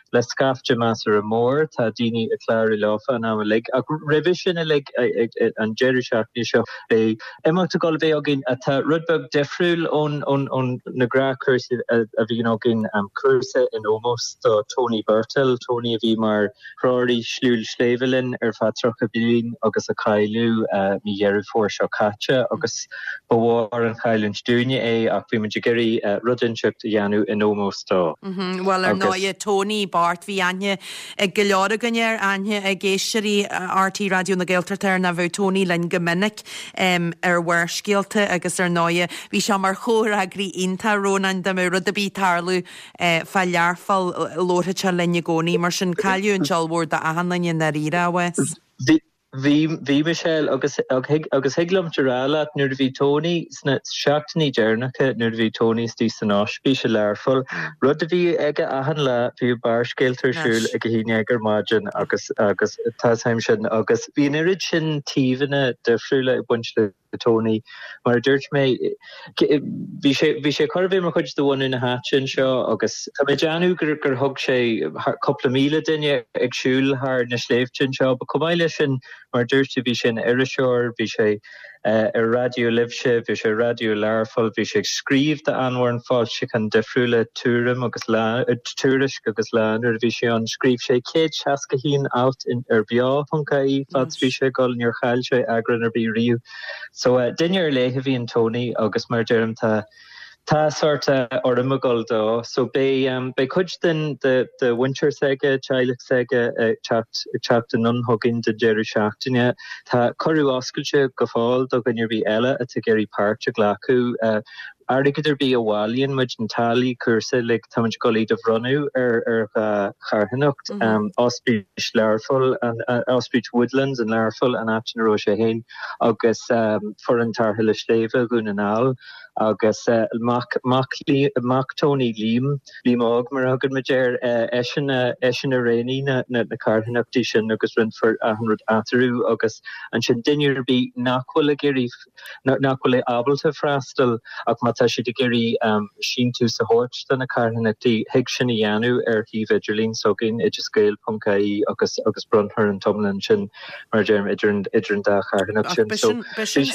le scafte master a mór tá dini a cláir lofa ná le a revision le an Jerry Shackney seo é emach to gol agin a tá rudbug defriúil on on on na gra curse a bhí agin am curse in almost uh, Tony Bertel Tony a bhí mar Rory slúil slevelin ar fa trocha bín agus a caiilú uh, mi dhearú for seo caite agus bhar an chailún stúne é ach bhí man géirí uh, rudinseach a dheanú in almost tá. Mm-hmm. Well ar náide Tony Bart bhí aine ag go leora gannéir aine ag géisiirí R T Radio na Gaeltartar na bheith Tony len gomininic um, ar bhhair scialte agus ar náide bhí se mar chóir agrí inta rónan de mé rud a bí tarlú uh, fa learfal lótha se lenne gcónaí mar sin caiú an seolbhór de ahanlainn na ríra wes. Vi vi Michelle agus agus heglam terala nur vi Tony sna shaktni jernacha nur vi Tony sti san ospi se leirfol rud vi ege ahan la vi barskelter siúl ag hinegar margin agus agus tasheim sin agus vi irid sin tíhanna de friúle bunch Tony mar dúirt mé bhí sé bhí sé chuirbhé mar chuid do bhain ina háin seo agus tá mé deanú gur gur thug sé coppla míle duine agsúil th na sléiftin seo, ba cumáile sin mar dúirt bhí sin iriseoir bhí sé ar radio libse bhí sé radio leirfol bhí sé scríb de anhhain fáil si an defriúle túrim agus túris agus leanúir bhí sé an scríb sé céad seaca hín out in ar beá puncaí fad bhí sé gáil níor chail sé agran ar bí riú. So uh, dinner lehe vi an Tony agus mar derm ta ta sorta ormagol do. So be um be kujden the the winter sega chilik sega uh, chat chat nun hogin de Jerry Shaftinia ta choru oskulche gofal do gan bi ella at geri park glaku uh Ardigidir bí a bháilíonn muid an talí cursa le táid golíad a bhrunú ar ar charhannacht um, Ospreach leirfol an uh, Ospreach Woodlands an leirfol an atin ro sé héin agus um, for an tarthaile sléimhe gún an áil agus uh, mac mac mac Tony Liam Liam og mar agad maéir uh, eisian eisian a réí na na, na carhannachtí sin agus run for a hundred atarú agus an sin dinneir bí nachhfuil a géirí nachhfuil abalta freistal ach tá si de géirí um, sin tú sa hort den na carhannachtí hiag sin i dheanú ar hí Idirlín sogin idir scéil puncaí agus agus brunthar an tomlin sin mar derm idir idir da carhannacht sin so bhí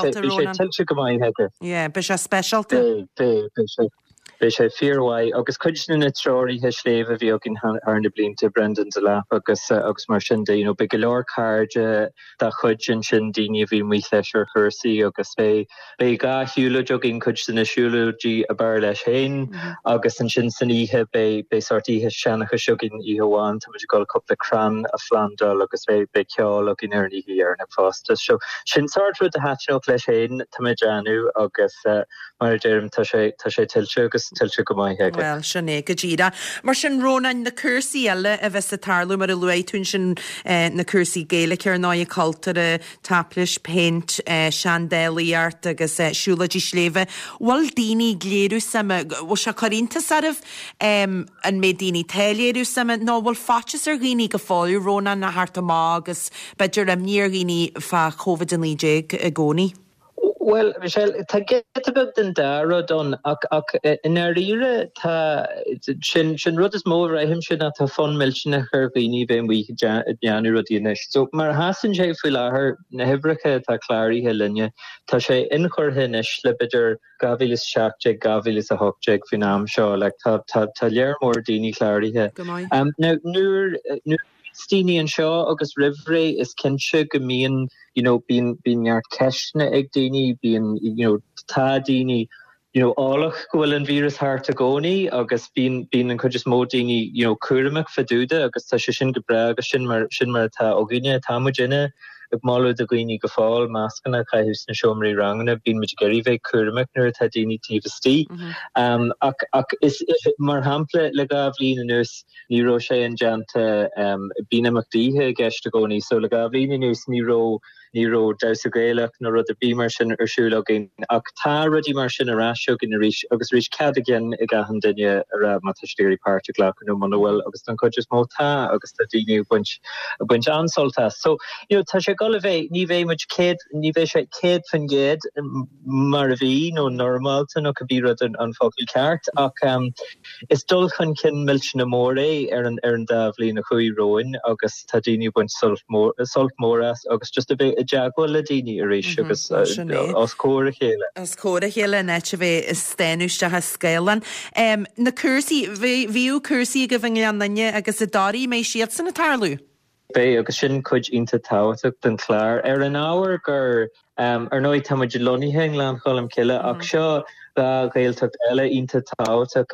sé tiltte go mai heige. Yeah, be sé specialta. Be be be Bei sé fearhhaid agus cuiidir na troirí he sléimh a bhí agin arna blionanta Brendan de Lap agus agus mar sin de be go leor cairde dá chuidjin sin daine bhí mu leisir chusaí agus bé bé gá hiúla jogin cuid na siúladí a bar leis héin agus an sin san ihe bé bé sortíthe seannacha siogin íháin tá go coppla cran a Flandal agus bé be ceáil agin ar níhí ar na fásta so sin sartfu a ható leis héin tá mé deanú agus mar derm tá sé tá sé tiltte agus tiltte go mai heige. Well, sinné go ddíra. Mar sin rónain na cursaí eile a bheits a tarlú mar a luaitún sin eh, na cursaí Gaelic ar náid cultúra taplis, paint, eh, chandeliart agus eh, siúladí sléimhe. Bhil daoine gléirú sama, bhil se corínta sarmh um, an mé daoine téléirú sama, nó bhil fatas ar ghaoine go fáilú rónain na harta má agus beidir am níor ghaoine fa COVID nineteen a gcónaí. Well, Michelle, tá get about den dara don ac ac in ar ire tá sin sin rud is mór a him sin a tá fon milsin a churbíní ben we deanú rodíis. So mar hasan sé fi láthair na hebracha tá chláirí he linne tá sé inchorhinnis le beidir gavilis seachte gavilis a hogte fin am seo le tá tá tá léir mór daoine chláirithe. Um now nuair nuair Stini and Shaw agus Rivre is kinse go mean, you know, being being your keshna ag dini, being you know ta dini, you know, allach gohfuil an virus hart a goni agus being being an just mo dini, you know, curamach faduda agus ta sin gebra agus sin mar sin mar ta oginia tamujine ag málu de gwini gofal mascana cha hús na siomri rangna bín mit geri ve curamach nuair ta dini tivasti. Um ac ac is mar hample le gavlín an us ní ro sé an janta um bína macdíthe gceiste gcónaí so le gabhlíonn nus ní ro ní ro dausa gaelach nó rud a bí mar sin arsúla gin ach tá rudí mar sin arásio gin a ríis agus ríis cad again i gahan dunne ra matastéri partigla no manuel agus an coaches mota agus tá dini bunch a bunch ansolta so you know tá sé golvé ní vé much kid ní vé sé kid fan ged mar vi no normal no could be rud an an focal cart ach um is dul chun kin milch na more er an er an davlí na chui roin agus tá dini bunch salt more salt moras agus just a bit a jaguar le dini a rééis agus os córa chéile os córa chéile net bvé is stéúiste ha scélan um na cursaí viú cursaí go bhain an nanne agus a darí mé siad san na tarlú. Bé agus sin chuid inta táhaach den chláir ar an áhar gur um, ar nóid táid loníthe England cholam ciile ach seo ba gaeltacht eile inta táhaach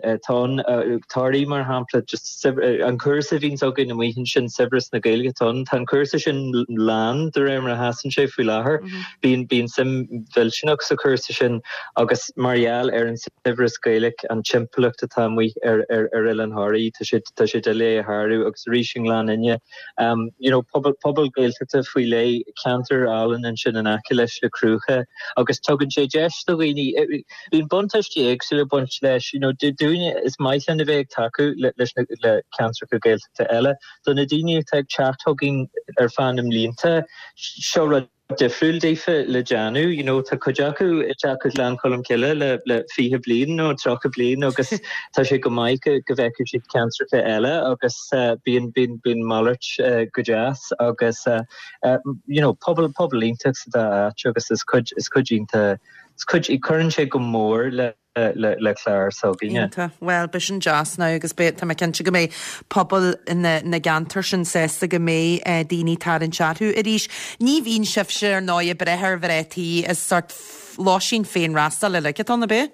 tán táirí mar hampla just an cursa vín so gin mhuihin sin sibris na gaeilge tán tan cursa sin land de réim a hasan sé fú láthair bín bín sim bhil sinach sa cursa sin agus marial ar an sibris gaeilech an timpachta tá mui ar ar ar an háirí tá si tá si de lé haarú agus rísing lá inne um you know pobl pobl gaeltachta fú lé cantar allen an sin an acileis le cruúcha agus tugann sé deist do riní Bhín buntaistí agsúla bunt leis, you know, dúine is maithlen a bheith taú leis le cancer go gaeltachta eile, donna daoine ag chatthugin ar fanam línta, seo rud difriúil défa le Janu, you know, tá chuideacu i deacu lean cholam ciile le le fiche blian nó trocha blian agus tá sé go maiid go bheiceú siad cancercha eile agus bíon bíon bíon mallart go deas agus you know, pobl pobl líntaach sa agus is chud is chudínta Could I current sé go mór le le le chláir sóginne. Well be sin jazz ná agus be tá cin go mé pobl na na gantar sin sésta go mé daoine tar an chatú a ríis ní bhín sibse ar ná a brethir bhreití is sort lásin féin rasta le le an na bé?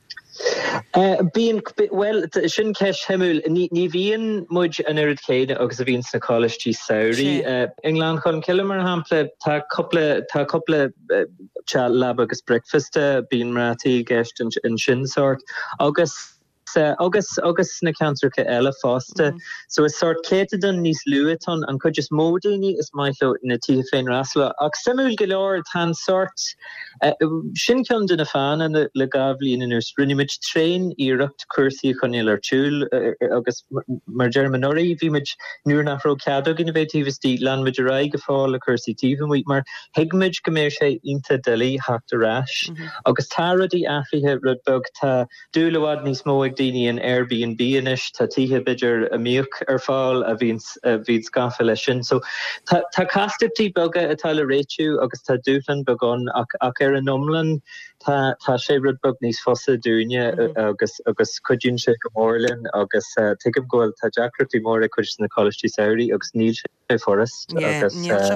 Uh, Bíon well sin ceis himúil ní bhíon muid an irid céide agus a bhíon na college saoirí uh, England chun ciile mar hampla tá coppla tá coppla uh, chat lab agus breakfasta bíon ratí gceist an sin sort agus Uh, agus agus na cancercha eile fásta mm. so is sort céidean níos luúaton an chud is módaoine is maithlo na tí féin rasla ach samúil go leir tan sort uh, sin ceann duna fan an le gablíon in rinneimiid trein íireacht cuasaí chunéil ar túúl uh, agus mar Germanorí bhí muid nuair nachró ceadó innovatív tí landmuid a raig go fáil le cuasaí tíhanmhuiid mar hiigmuid go méir sé inta delí hacht arás agus táradí afrithe rudbog tá dúlahád níos mó ag daoine an Airbnb inis tá tithe bidr a míoch ar fáil a bhín bhíd scafa lei sin so tá castatí boga atá le réitiú agus tá dúlan beagán ach ach ar an nomlan tá tá sé rudbog níos fosa dúine agus agus chuidún sé go mórlinn agus tuigim ghfuil tá deacratí mór a chuid na college saoirí agus níl sé forest agus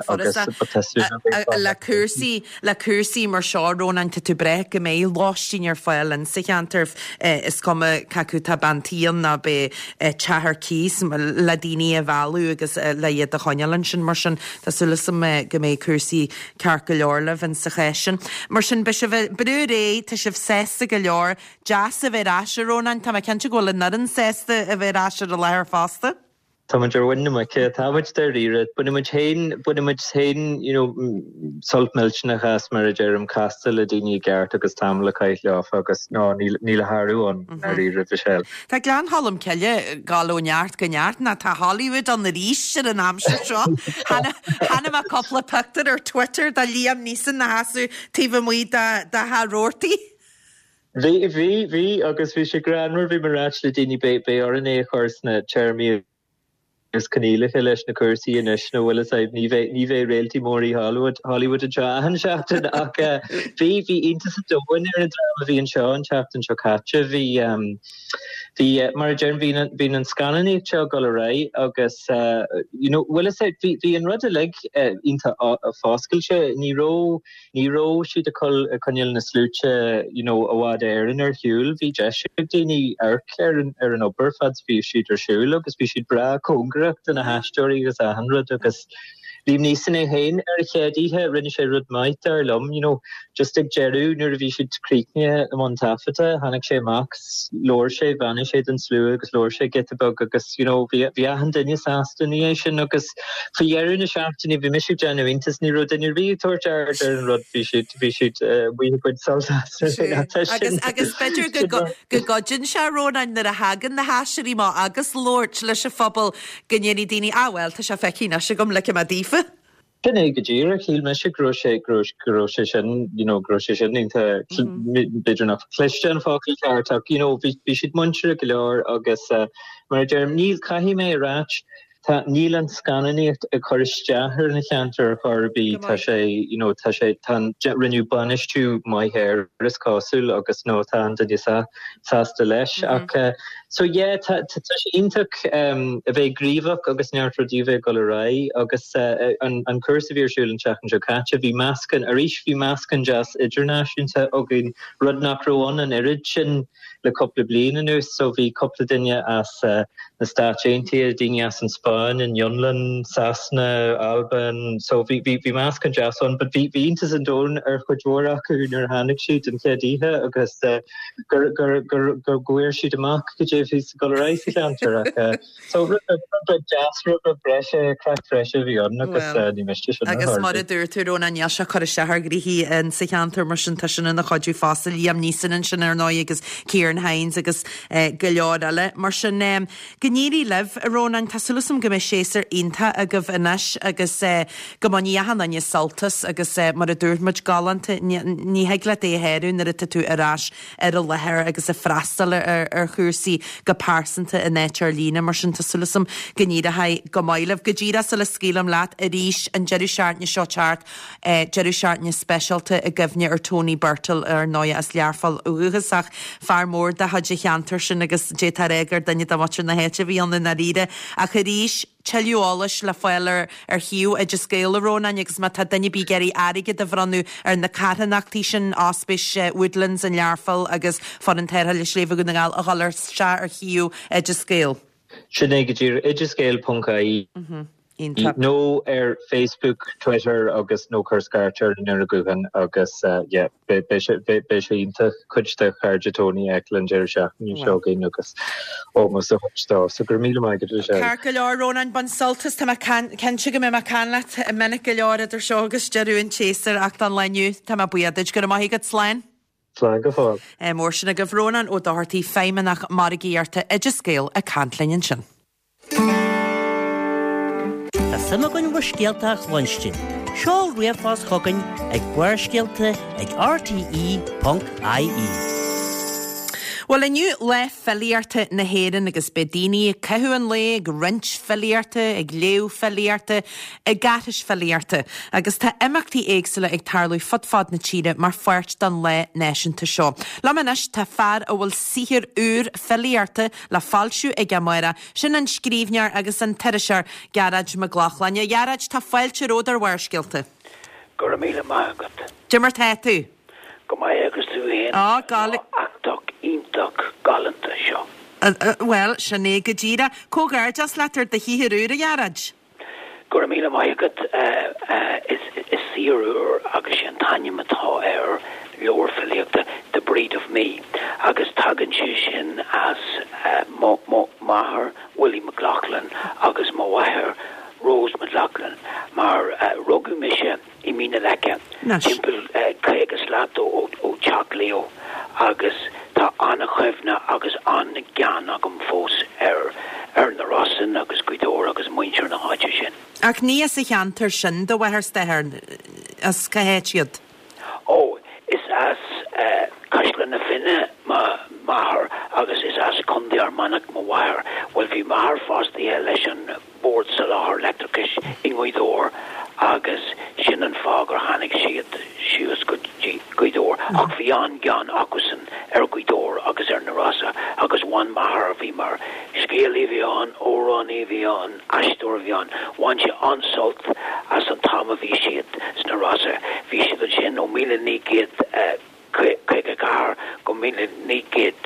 le cuasaí le cuasaí mar seárónanta tú bre go mé láistín ar fáil an sa cheantarh is cuma cacu tá bantíon na be tehar cís le daoine a bhú agus le iad a choinealan sin mar sin tásúla sam go mé cuasaí cear go leorlah an sa chéisisin mar sin be se bheith brú ré tá sibh sésta go leor jazz a bheith ráisirónain tá cinnte ghfuil na an sésta a bheith ráisiir a leir fásta? Tá man winne me ke táid der ire, buna mu hain buna mu hain you know salt milch na gas mar a germ castle a dini gart agus tam le caiith le agus ná níle Harúan a ire fisil. Tá glan hallm ceile galóneart goneart na tá Hollywood an na ríis an amsir seo Hanna Hanna ma coppla pictar ar Twitter da Liam Neeson na hasú tíh mu da da Harórtaí. Vi vi vi agus vi sé granmar vi mar le dini be be or an é chós na Jeremy is caníle leis na cuasaí inis nó bhfuil saibh ní bheith ní bheith réaltí mórí Hollywood Hollywood a tean seachtain ach bhí bhí inta sa dóin ar an drama bhí an seo an teachtain seo caite bhí bhí mar dearn bhí an scannaí seo go le ré agus you know bhfuil saibh bhí an rud a le inta fáscailse níró níró siad a chuineal na slúte you know a bhád éireann ar hiúil bhí de siad daoine arc ar an obair fad bhí siad ar siúil agus bhí siad bra congra in a hastóí agus a hundred agus Bhím níosan é hain ar chéadíthe rinne sé rud maith ar lom, you know, just ag jeú nuair a bhí siad críicne am an tafata, hannig sé max, lóir sé bhaine sé den slú agus lóir sé gettabug agus, you know, bhí ahan duine sástan ní é sin agus fahéarú na seachtainní bhí misisiú genuintas ní rud inir bhí tuairt ar ar an rud bhí siad bhí siad bhí chuid salsástan. Agus beidir go godjin se rónain nar a hagan na háisiirí má agus lóirt leis a phobal gnéanaí daoine áhfuil tá se feicí se gom le a dífa. Bin go ddíra híl me se gro sé gro sé sin, you know, gro sé sin nínta beidir nach chluiste an fáil ceartach, you know, bhí siad muintir go leor agus mar derm níl caihí mé ráit tá níl an scannaíocht a choristeachar na cheantar charbí tá sé, you know, tá sé tan rinneú banistú mai hair is cosúil agus nó tá de sa sásta leis ach so yeah tá tá sé intach um a bheith gríomhach agus neartrodíbh go le ra agus uh, an an cursiveirsúlan teachan jo catcha bhí mascan a ríis bhí mascan jazz idirnáisiúnta agin rud nach roán an irid sin le coppla bliana nus so bhí coppla duine as uh, na stáitínti daine as an Spáin in Jonlan, Sasna, Alban, so bhí bhí bhí mascan jazz on, but bhí bhí intas an dóin ar chuidmhórach acu nar hánig siad an chéadíthe agus uh, gur gur gur gur gcuir siad amach go dé hís go le rééis leantar ach so ru jazz ru breise crack freise bhí an agus ní meiste sin agus mar a dúir túrón an neasa chuir sethar grihí an sa cheantar mar sin taisina na chodú fásil líam nísan an sin ar ná agus Kieran Hines agus go leor eile mar sin gníirí leh arónain tasúlasam go mé séar inta a go bhinis agus go ní ahanana saltas agus mar a dúirmuid galanta ní heag le é héirún ar a tú arás ar a lethir agus a freistal ar chuúsaí go pásanta in néitir lína mar sin tasúlasam gníad a haid go maiileh go ddíra sa le scílam leat a ríis an Jerry Shartne seo teart Jerry Shartne specialta a gomhne ar Tony Bertel ar náia as learfal ugasach fear mór de hadde cheantar sin agus détar éiger danne dáhatir na héite bhí an na ríide a chu ríis teúálas le foiilir ar hiú a de scéal arónain agus má tá daine bí geirí aige de bhranú ar na catanachtaí sin áspéis Woodlands an learfal agus fan an teir le sléomh go naáil a gáir se ar hiú a de scéal. Sinné go dtír idirscéal punca í nó ar Facebook, Twitter agus nó chuscartear nar a gugan agus be sé ínta chuidte chuirdetóní elan deir seach ní seogé agus ómas a chutá so gur míle mai go sé. Car go leorrónain ban soltas tá cense go mé mar canlaat a mena go leor idir seo agus dearún chéar ach an leniu tá buiadiid gur maithí go sláin. Slán go fáil. Mór sin a go bhrónan ó dáirtaí féimeannach mar a gíarta idir scéal a cantlainn sin. Tá sama gon bhar scialta chluinstin. Seáil riamhás chugainn ag buir scialta ag r t e dot i e. Well iniu le fellíarte na héan agus bedíine cehu an le ag rint fellíarte ag léú fellíarte ag gatis fellíarte agus tá imachtaí éagsúla ag tarlú fodfad na tíre mar fuirt don le náisiúnta seo. Lamanis tá fear a bhfuil sihir úr fellíarte le falsiú ag amáire sin an scríbnear agus an teiresear Garad McLaughlin. Garad tá fáilte ródar bhhaircíalta. Gur a míle mágat. Jimmer tá tú? Go mai agus tú héan. Á gála. Achtak íntak galanta seo. Well, sinné go ddíra cógar just letar de híhiúra Garad. Gur a míle mágat is síúr agus sin taine matá ar leor filiachta the breed of me agus tagan si sin as Maher Willie McLaughlin agus má wahir Rose McLaughlin mar rogu mise I mína lecha timppel agus lato ó Chacleo agus tá anna chefna agus anna gan agam fós ar ar na Rossin agus Guidor agus muintir na háide sin. Ach ní a cheantar sin do bhhair steir as cahéitiad. Ó, is as caiisle na finne ma Maher agus is as condi ar manach ma wire well bhí Maher fástaí leis an board sa láthar electricus in Guidor agus sin an fágur hanig siad siús Guidor ach bhí an gan acusan ar Guidor agus ar na Rasa agus one Maher bhí mar scéalaí bhí an, óránaí bhí an, aistóir bhí an, bhain sé ansult as an táma bhí siad sna Rasa bhí siad an sin ó míle ní géad chuig a gar go míle ní géad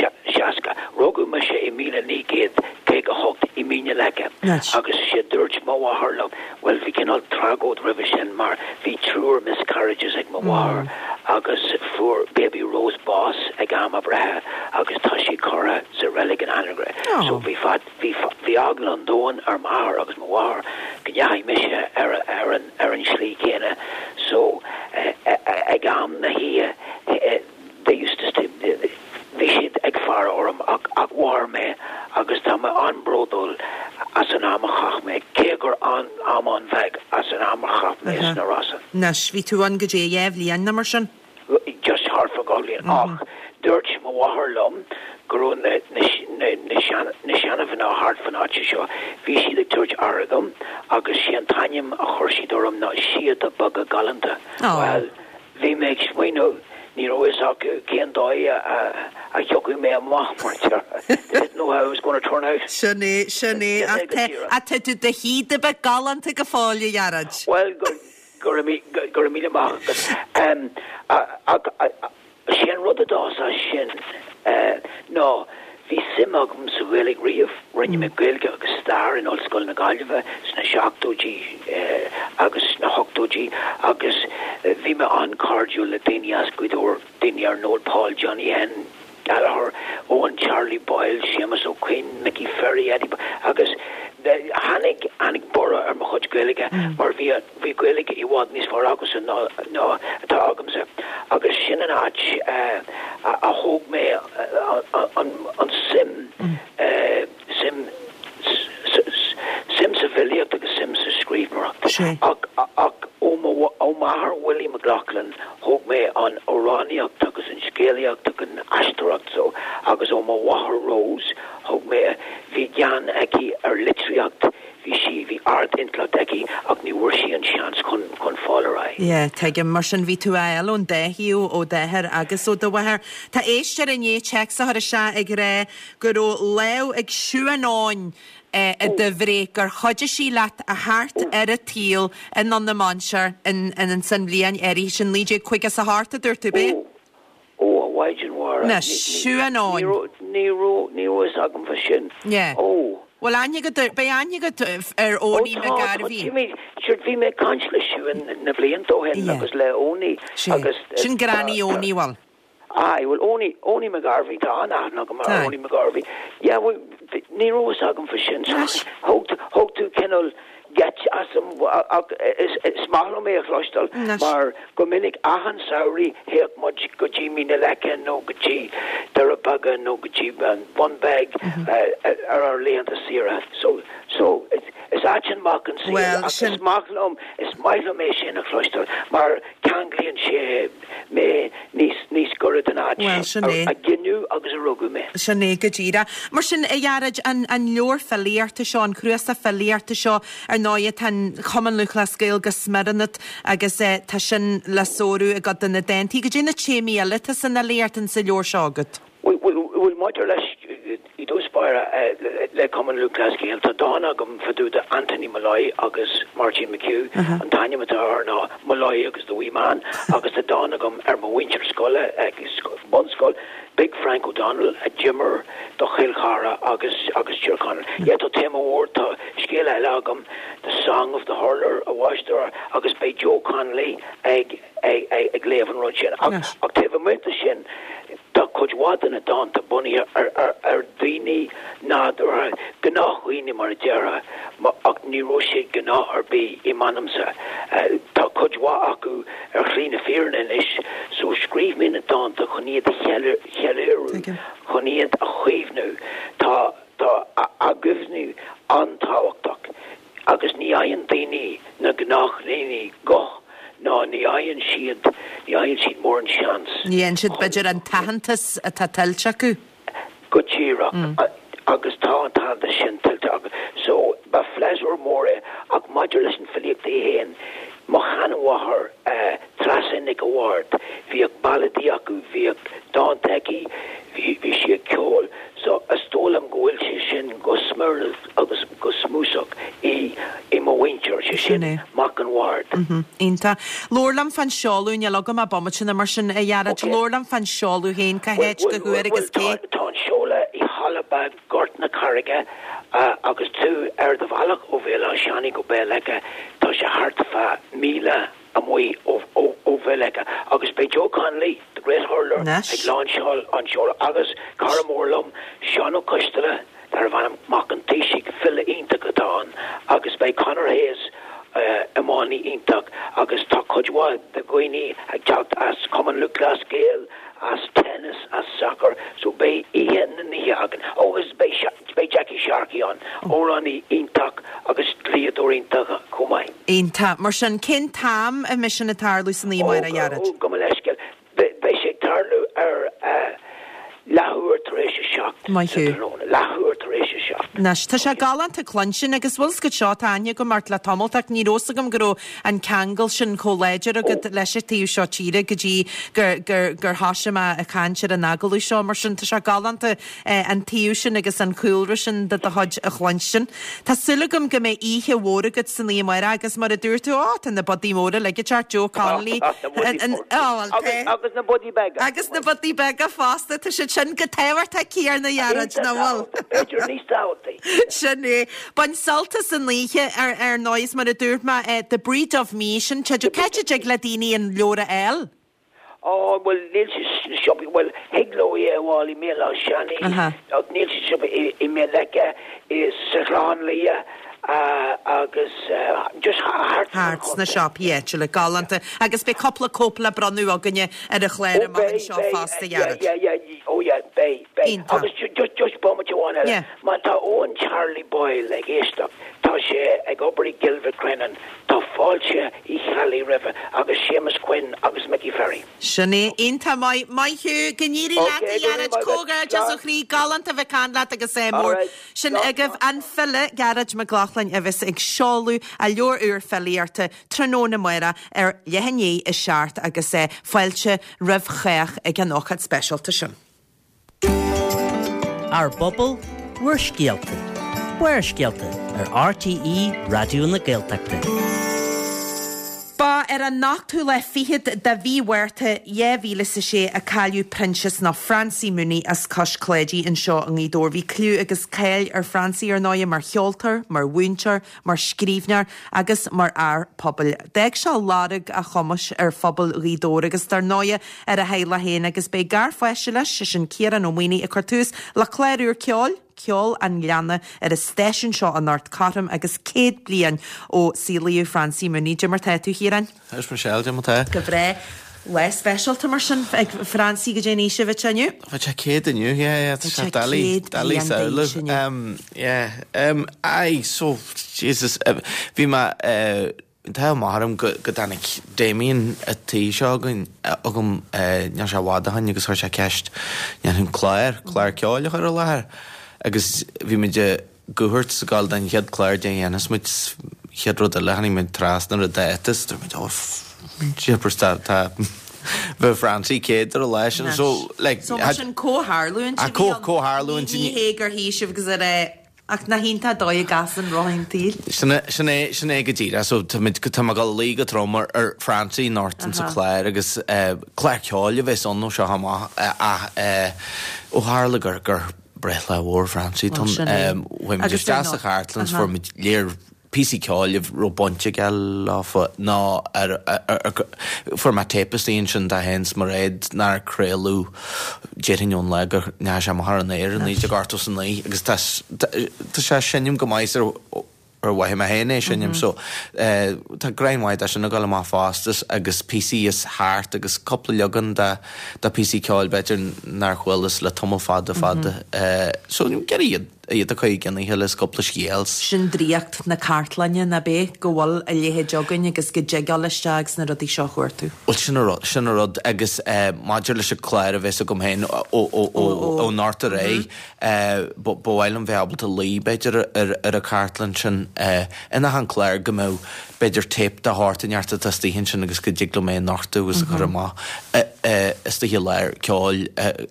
seaca rogu me sé I míle ní géad chuig a hocht I míne lecha agus sé dúirt Mawahar, well, we cannot trago the revision, mar, we truer miscarriages like Mawahar, August for baby Rose Boss, Agama Braha, August Tashi Kora, Zerelig and Anagra. So we fought, we fought, the Oglan Doan, or Mahar, August Mawahar, Kanyai Misha, Aaron, Aaron Shlee Kena. So, Agam Nahia, they used to stay. Vishid ag far orum ag ag warme agus tam an brodol as an amachme kegur an amon veg as an amachme is na rasa. Nash vi tu an gaje yevli an namerson. Just hard for Golian. Ach, Dirch Mawaharlum, grown the Nishana van a heart van Achisha, Vishi the Church Aradum, Agus Shantanium, a Horshidorum, not she the Bugga Galanta. Well, they make we know. Nero is a Kendoi, a Yoku me a Mahmarcher. Didn't know how it was going to turn out. Shani, Shani, at to the heat the Gallant to Gafolia Yaraj. Well, Gurami, Gurami the Mahkas. Um, Shin Rodadosa Shin. No. Vi simagum so really grief when you make Gilga star in old school na Galva sna shaktoji agus na hoktoji agus vi me on cardio latinias guidor diniar Noel Paul Johnny Hen Gallagher Owen Charlie Boyle Seamus O'Quinn Mickey Ferry Eddie agus the Hanig Hanig Bora or Mahoch Gilga or via vi Gilga I want this for agus no no tagums agus Shinanach a hog me on on sim sim sim civilian to the sim screamer ag ag Omar Willie McLaughlin hog me on Orania tugus in Scalia tugun Ashtaroth so agus Omar Wahar Rose hog me Vigan Eki or Litriact Vishi vi art intlodeki ag ni worshi and chance con con follow. Yeah, take a martian vi tu ael on dehiu o deher agus o dewer. Ta eischer in ye checks a har a sha egre guro leo ag shuan on a de vreker hodje shi lat a hart er a teal and on the mancher and and in San Lian Erishin Lige quick as a heart at to be. Oh, why did war? Na shuan on. Nero Nero Nero is agam fashion. Yeah. Oh. Well, Anya got by Anya got er oni me garvi. You mean should we make conscious you in the Bliento hen agus le oni agus shin granny oni wal. Aye, well only only McGarvey to Anna Nagamar only McGarvey. Yeah, well Nero was agam for shin. How to how to kennel get as some small me chlostal mar gominik ahan sauri hek much goji mineleka no goji terabaga no goji and one bag are leon the sira so so it's action mark and see well it's maglum it's maglum me shin a chlostal mar kanglian she me nis nis goradanach well shane a gnu agus rogu me shane gajira mar shin a yaraj an an your filier to Sean Cruisa filier to show noia tan common lucla scale gasmeranat agus ta sin lasoru a god na denti gajina chemi a litas an alertan se your shogat we will will motor less it does spire le common lucla scale to donna gum for do the Anthony Malloy agus Martin McHugh and Tanya Matar no Malloy agus the wee man agus the donna gum er mo winter skull agus one skull Big Frank O'Donnell, a Jimmer, the Khilkhara, August, August Chilconnell. Yet to Tim Award to Skila Lagum, the Song of the Hurler, a Washter, August by Joe Connolly, Egg, Egg, Egg, Levin Runchin, Octava Mintashin, the Kujwadan, a Don, the Bunny, or Dini, Nad, or Ganahuini Marjera, Akni Roshi, Gana, or B, Imanamsa, the Kujwa Aku, or Clean a Fear in Ish, so scream in a Don, the Honey, the Heller. Heller, honey, a chivnu, ta ta agivnu an tawaktak. Agus ni ayin dini na gnach nini go. No, ni ayin sheed, ni ayin sheed more in chance. Ni ayin sheed budget and tahantas a tatel chaku. Gutchira. Agus ta and ta the shin tiltag. So ba flesh or more ag modulation Philip the hen. Mohan Wahar, uh, Trasenik Award, via Baladiaku, via Danteki, via Shia Kjol. So a stolam goil shin go smurl, agus go smusok, e e mo winter shin Makan Ward. Inta Lorlam fan Shalu in Yalogama Bomachin immersion a Yara Lorlam fan Shalu hain ka hedge the Huerigas K. Ton Shola, e Halabag, Gortna Carriga, agus tú ar de bhealach ó bhéile seannig go bé lecha tá sé hartfa míle a mui ó bhélecha agus be Joe Conley the great hurler ag Lanshaw an seoir agus Caramorlum Sean O'Custela dar bhanam macantíisiigh fila ínta gotáin agus be Conor Hayes uh, Imani íntaach agus tá chudhá de goine ag teacht as Common Lucas Gale as tennis as soccer so be Ian na hiagan ógus be be Jackie Sharkey on ó an í íntaach agus tríadú íntaach comai Ínta mar sin cin tam a mission na tarlú san í mar a jarad ó go leisceil be sé tarlú ar láhuair tar éis seacht Mai hiú láhuair tar éis seacht Nas tá sé galant a clunsin agus bhfuil go seo taine go mart le tomultach ní rósagam go an cangal sin choléidir a go leis tíú seo tíre go dtí gur gur gur háise a canseir a nagalú seo mar sin tá sé galanta an tíú sin agus an coolra sin de a chuid a chluinsin Tá sulagam go mé ihe mhóragad san í mar agus mar a dúirtú áit an na bodí móra le go teart Joe Conley agus na bodí bag agus na bodí bag a fásta tá sé sin go téhharta cíar na jarad na bhil Sinné Bain salta san líe ar ar nois mar a dúirt ma the breed of me sin teidir ceitte ag le daoine an leora eil Oh, well, Nilsi shopping, well, Higlo, yeah, while he made a shani. Nilsi shopping, he made like is Sahran Leah. Uh, agus uh, just hearts hearts na shop yeah chile galanta agus be couple of couple branú aganne ar a chléir mar an shop fasta yeah yeah yeah oh yeah bay bay agus just just bomb you want yeah man ta own Charlie Boyle like esta ta she ag Aubrey Gilbert Crennan ta falche I Charlie River agus Seamus Quinn agus Mickey Ferry Shani inta mai mai hu gníri lata yarad coga just chrí galanta ve can lata agus sé mór sin agah an fille garage McLaughlin Lain a bheits ag seáú a leor úr fellíarta tróna muire ar lehanné is seart agus é foiilte ribhchéach ag an ochad specialta sin. Our bubble, we're scialta. We're scialta ar R T E Radio na Gaeltachta. Ba ar a nachtú le fiad da bhí huirta é bhíle sa sé a caiú Princess na Francie Mooney as cos clédí in seo an ídór bhí clú agus céil ar Francie ar náide mar cheoltar, mar bhúntar, mar scríbnear agus mar air pobl. Deag se ládag a chomas ar phobal ídór agus tar náide ar a héile héin agus be gar foiise leis sin céan ó muoine a cartús le cléirúr ceol ceol an gleanna ar a station seo an North Cartam agus céad blian ó Síliú Francie Mooney Jimmer te tú híran. Ys Michelle Jimmer te. Go bhré le special ta mar sin ag Francie go déní se bit aniu. Bheit sé céad aniu, yeah, yeah, tá dalí dalí saola. Um yeah, um ai so Jesus bhí ma Tá marm go go danig Damien a tí seo gon agam ne se bháda hain agus chuir sé ceist ne hun chláir chláir ceáile chuir a lethir agus bhí me de gohairt sa gáil den chead chláir de dhéanas muid chead rud a lehannig me trasnar a détas tar muid ó siapar tá bheith Francie céad ar a leis so like so mar sin cóthárlúin a cóthárlúin ní hégur hí sibh agus ar ach na hínta dói gas an roiin tíl. Sinné sinné go dtíra so tamid go tam gal lí go tromar ar Francie Norton sa chléir agus chléir ceáile bheits an nó seo hama a ó hála gur gur breth le bhór Francie tom bhaim just as a Heartlands for mid léir P C ceáileh ro bonte gal láfa ná ar for ma tapastíon sin da hens mar réid nar créalú jeiriún le gur ne sem mar an éir an níide gartó san lí agus tá sé sinnim go mais ar ar bhaim a héna sinnim so tá graimhaid a sin na gal má fástas agus P C is háart agus coppla legan da da P C ceáil beidir nar chhuilas le tomul fada fada so geir iad iad a chuig gan í helas coppla scéals. Sin dríocht na cartlainne na bé go bhfuil a léthe jogain agus go deagalisteags na rudí seo chuirtú. Well sin rud sin rud agus maidir leis a chléir a bheits a gom héin ó náirta ré bhil an bheabbalta lí beidir ar a cartlan sin ina an chléir go mó beidir tape de háart in jarta tastíhinn sin agus go digla mé náirtú agus chu má is de hi leir ceáil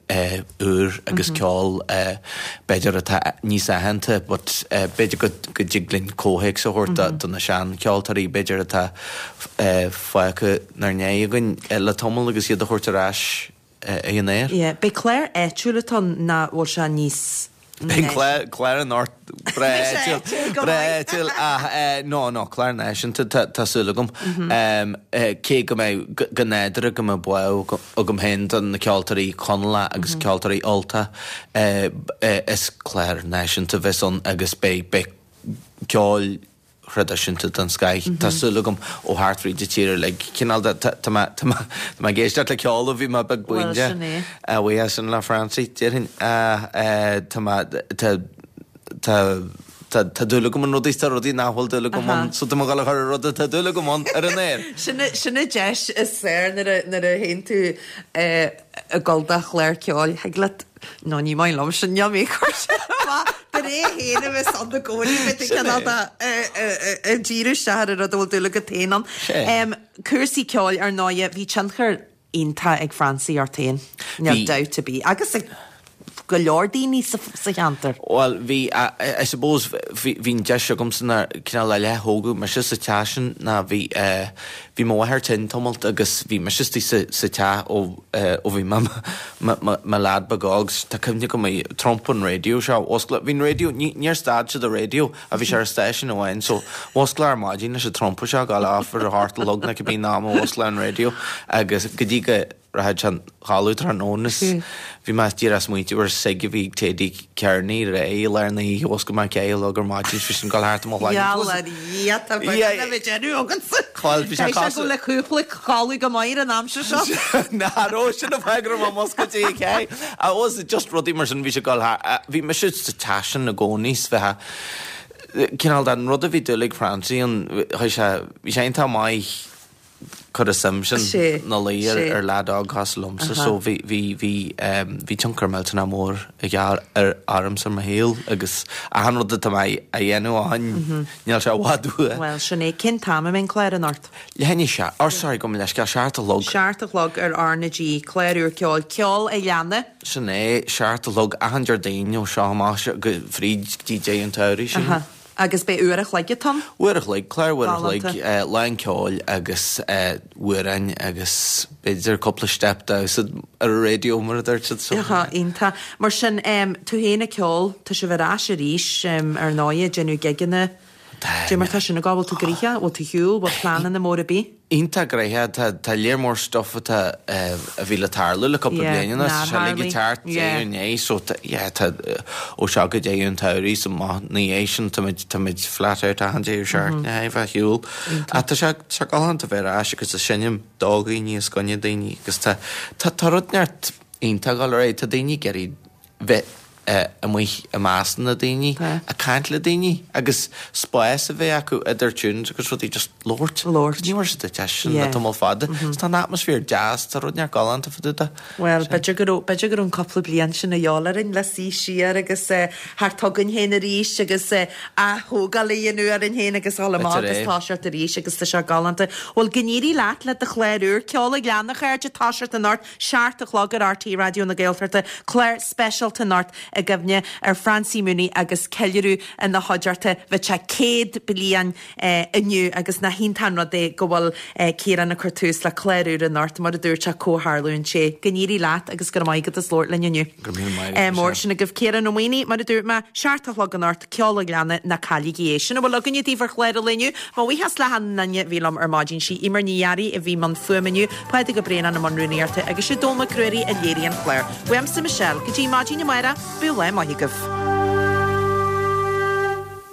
úr agus ceáil beidir a níos a hente, but beidir go go diglinn cóhéic sa hórta donna sean ceoltarí beidir atá foiacha nar né agan le tomul agus iad a hórta ráis a dhénéir? Ie, be Claire éitiúlatá na bhil se níos Ben Claire North Bretil Bretil a no no Claire Nation tásúlagum cé go mé gannéidir go bu a gom hen an na ceoltarí conla agus ceoltarí alta is Claire Nation a bheitson agus bé be ceol Redisiúnta an Sky Tásúlagum ó Hartford de tíir le cinál tá géisteart le ceála bhí má bag buinte a bhí san le Francí tíirhin Tá dúla go an rudíiste rudí náhfuil dúla go sú tá gal chu rud tá dúla go ar an éir. Sinna deis is sér nar a hen tú a goldach léir ceáil heagla nó ní mai lom sin neamí chuir Bar é héana bheits an na ggóí bit canada díú seair a dúil dúla go téanam. Cursaí ceáil ar náide bhí teanchar onanta ag Francí ar tain ne doubt bí agus go leordaoine sa cheantar. Well, bhí I suppose bhín deise gom sanna cinál le lethógu mar si sa teasin na bhí bhí má wathir tin tomult agus bhí mar sistí sa te ó bhí me lad bagágs tá cymne go mé trompan radio seo oscla bhín radio níor stad se a radio a bhí sé ar station óhain so oscla ar maidín na sé trompa seo gal áfar a hartal log na go bí ná oscla an radio agus go dtí go raid an chaútar an ónas bhí me tíar as muoiti ar sige bhí tédí cearnaí ré lear na hí os go mai cé legur máidí fi sin gal háart má láin. Go le cúpla chaú go maiir an amse seo. Náró sin a bhegra má moscatí cé a os just rudí mar sin bhí se gal bhí me siút sa taisin na gcóníos bheit cinál an rud a bhí dulig Francí an bhí sé antá mai chud a simsin na líir ar ledág chaslumsa so bhí tionchar meilte na mór a ghear ar arms ar ma héal agus a hanrad a mai a dhéanú a hain níl se bhádú. Well, sin é cin táim mén Claire an Ort. Lehéine se orsáir go leis ce seaartalog. Seaartalog ar Arna G, Claireúr ceáil ceáil a dhéanana. Sin é seaartalog a an Jardine ó seo má go fríd D J an tairí sin. Agus be uirich leige tam? Uirich le, Claire uirich le, lein ceáil agus uirain agus beidir coppla step da ar a radio mar a d'irt so. Aha, inta. Mar sin tú héna ceáil tá se bhar as a rís ar náide genú geganna Dé mar tá sin na gábal tú gríthe ó tú hiúil bh planan na mór a bí? Ínta greithe tá léarmór stoffa a bhí le tarla le coppla bliana se le teart déné so ó se go déún tairí sa ní éisian táid flatir a an déir seart na heh hiúil a tá se gáhananta bhéir as agus a sinnim dágaí níos gonne daoine agus tá tarrudneart ínta gáil ré tá daoine geirí bheith a mu a mástan na daoine a caiint le daoine agus spáis a bheith acu idir tún agus rudí just Lord Lord níhar sa te sin na tomó fada tá atmosfér jazz tá rudnear galanta faúta. Well, beidir gur ún coppla blian sin na jólarin le sí siar agus thar tugann héna ríis agus a thógal íonú ar an héna agus hallamá agus táisiart a ríis agus tá se galanta. Bhil gníirí leat le a chléirúr ceála gleannach ar de táisiart an Nort seaart a chlog ar R T Radio na Gaeltarta Claire Special to Nort a gabhne ar Francí Múni agus ceilirú in na hoidirta bheit se céad blian iniu agus na híntan rud é go bhfuil céan na chuirtús le Claireúr an Nort mar a dúirt se cóthharlún sé gníirí leat agus gur maigad is Lord le iniu. Mór sinna goh céan nó muoine mar a dúirt me seaartach an Nort ceála gleanna na caligé sin bhfuil leganne tíomhar chléir leniu má bhí has le han nanne bhílam ar mádín si imar níhearí a bhí man fuamaniu paide go bréan na man runúíarta agus sé dóma cruirí a léiríon chléir. Weim sa Michelle go dtí mádín maira bu le maithigah.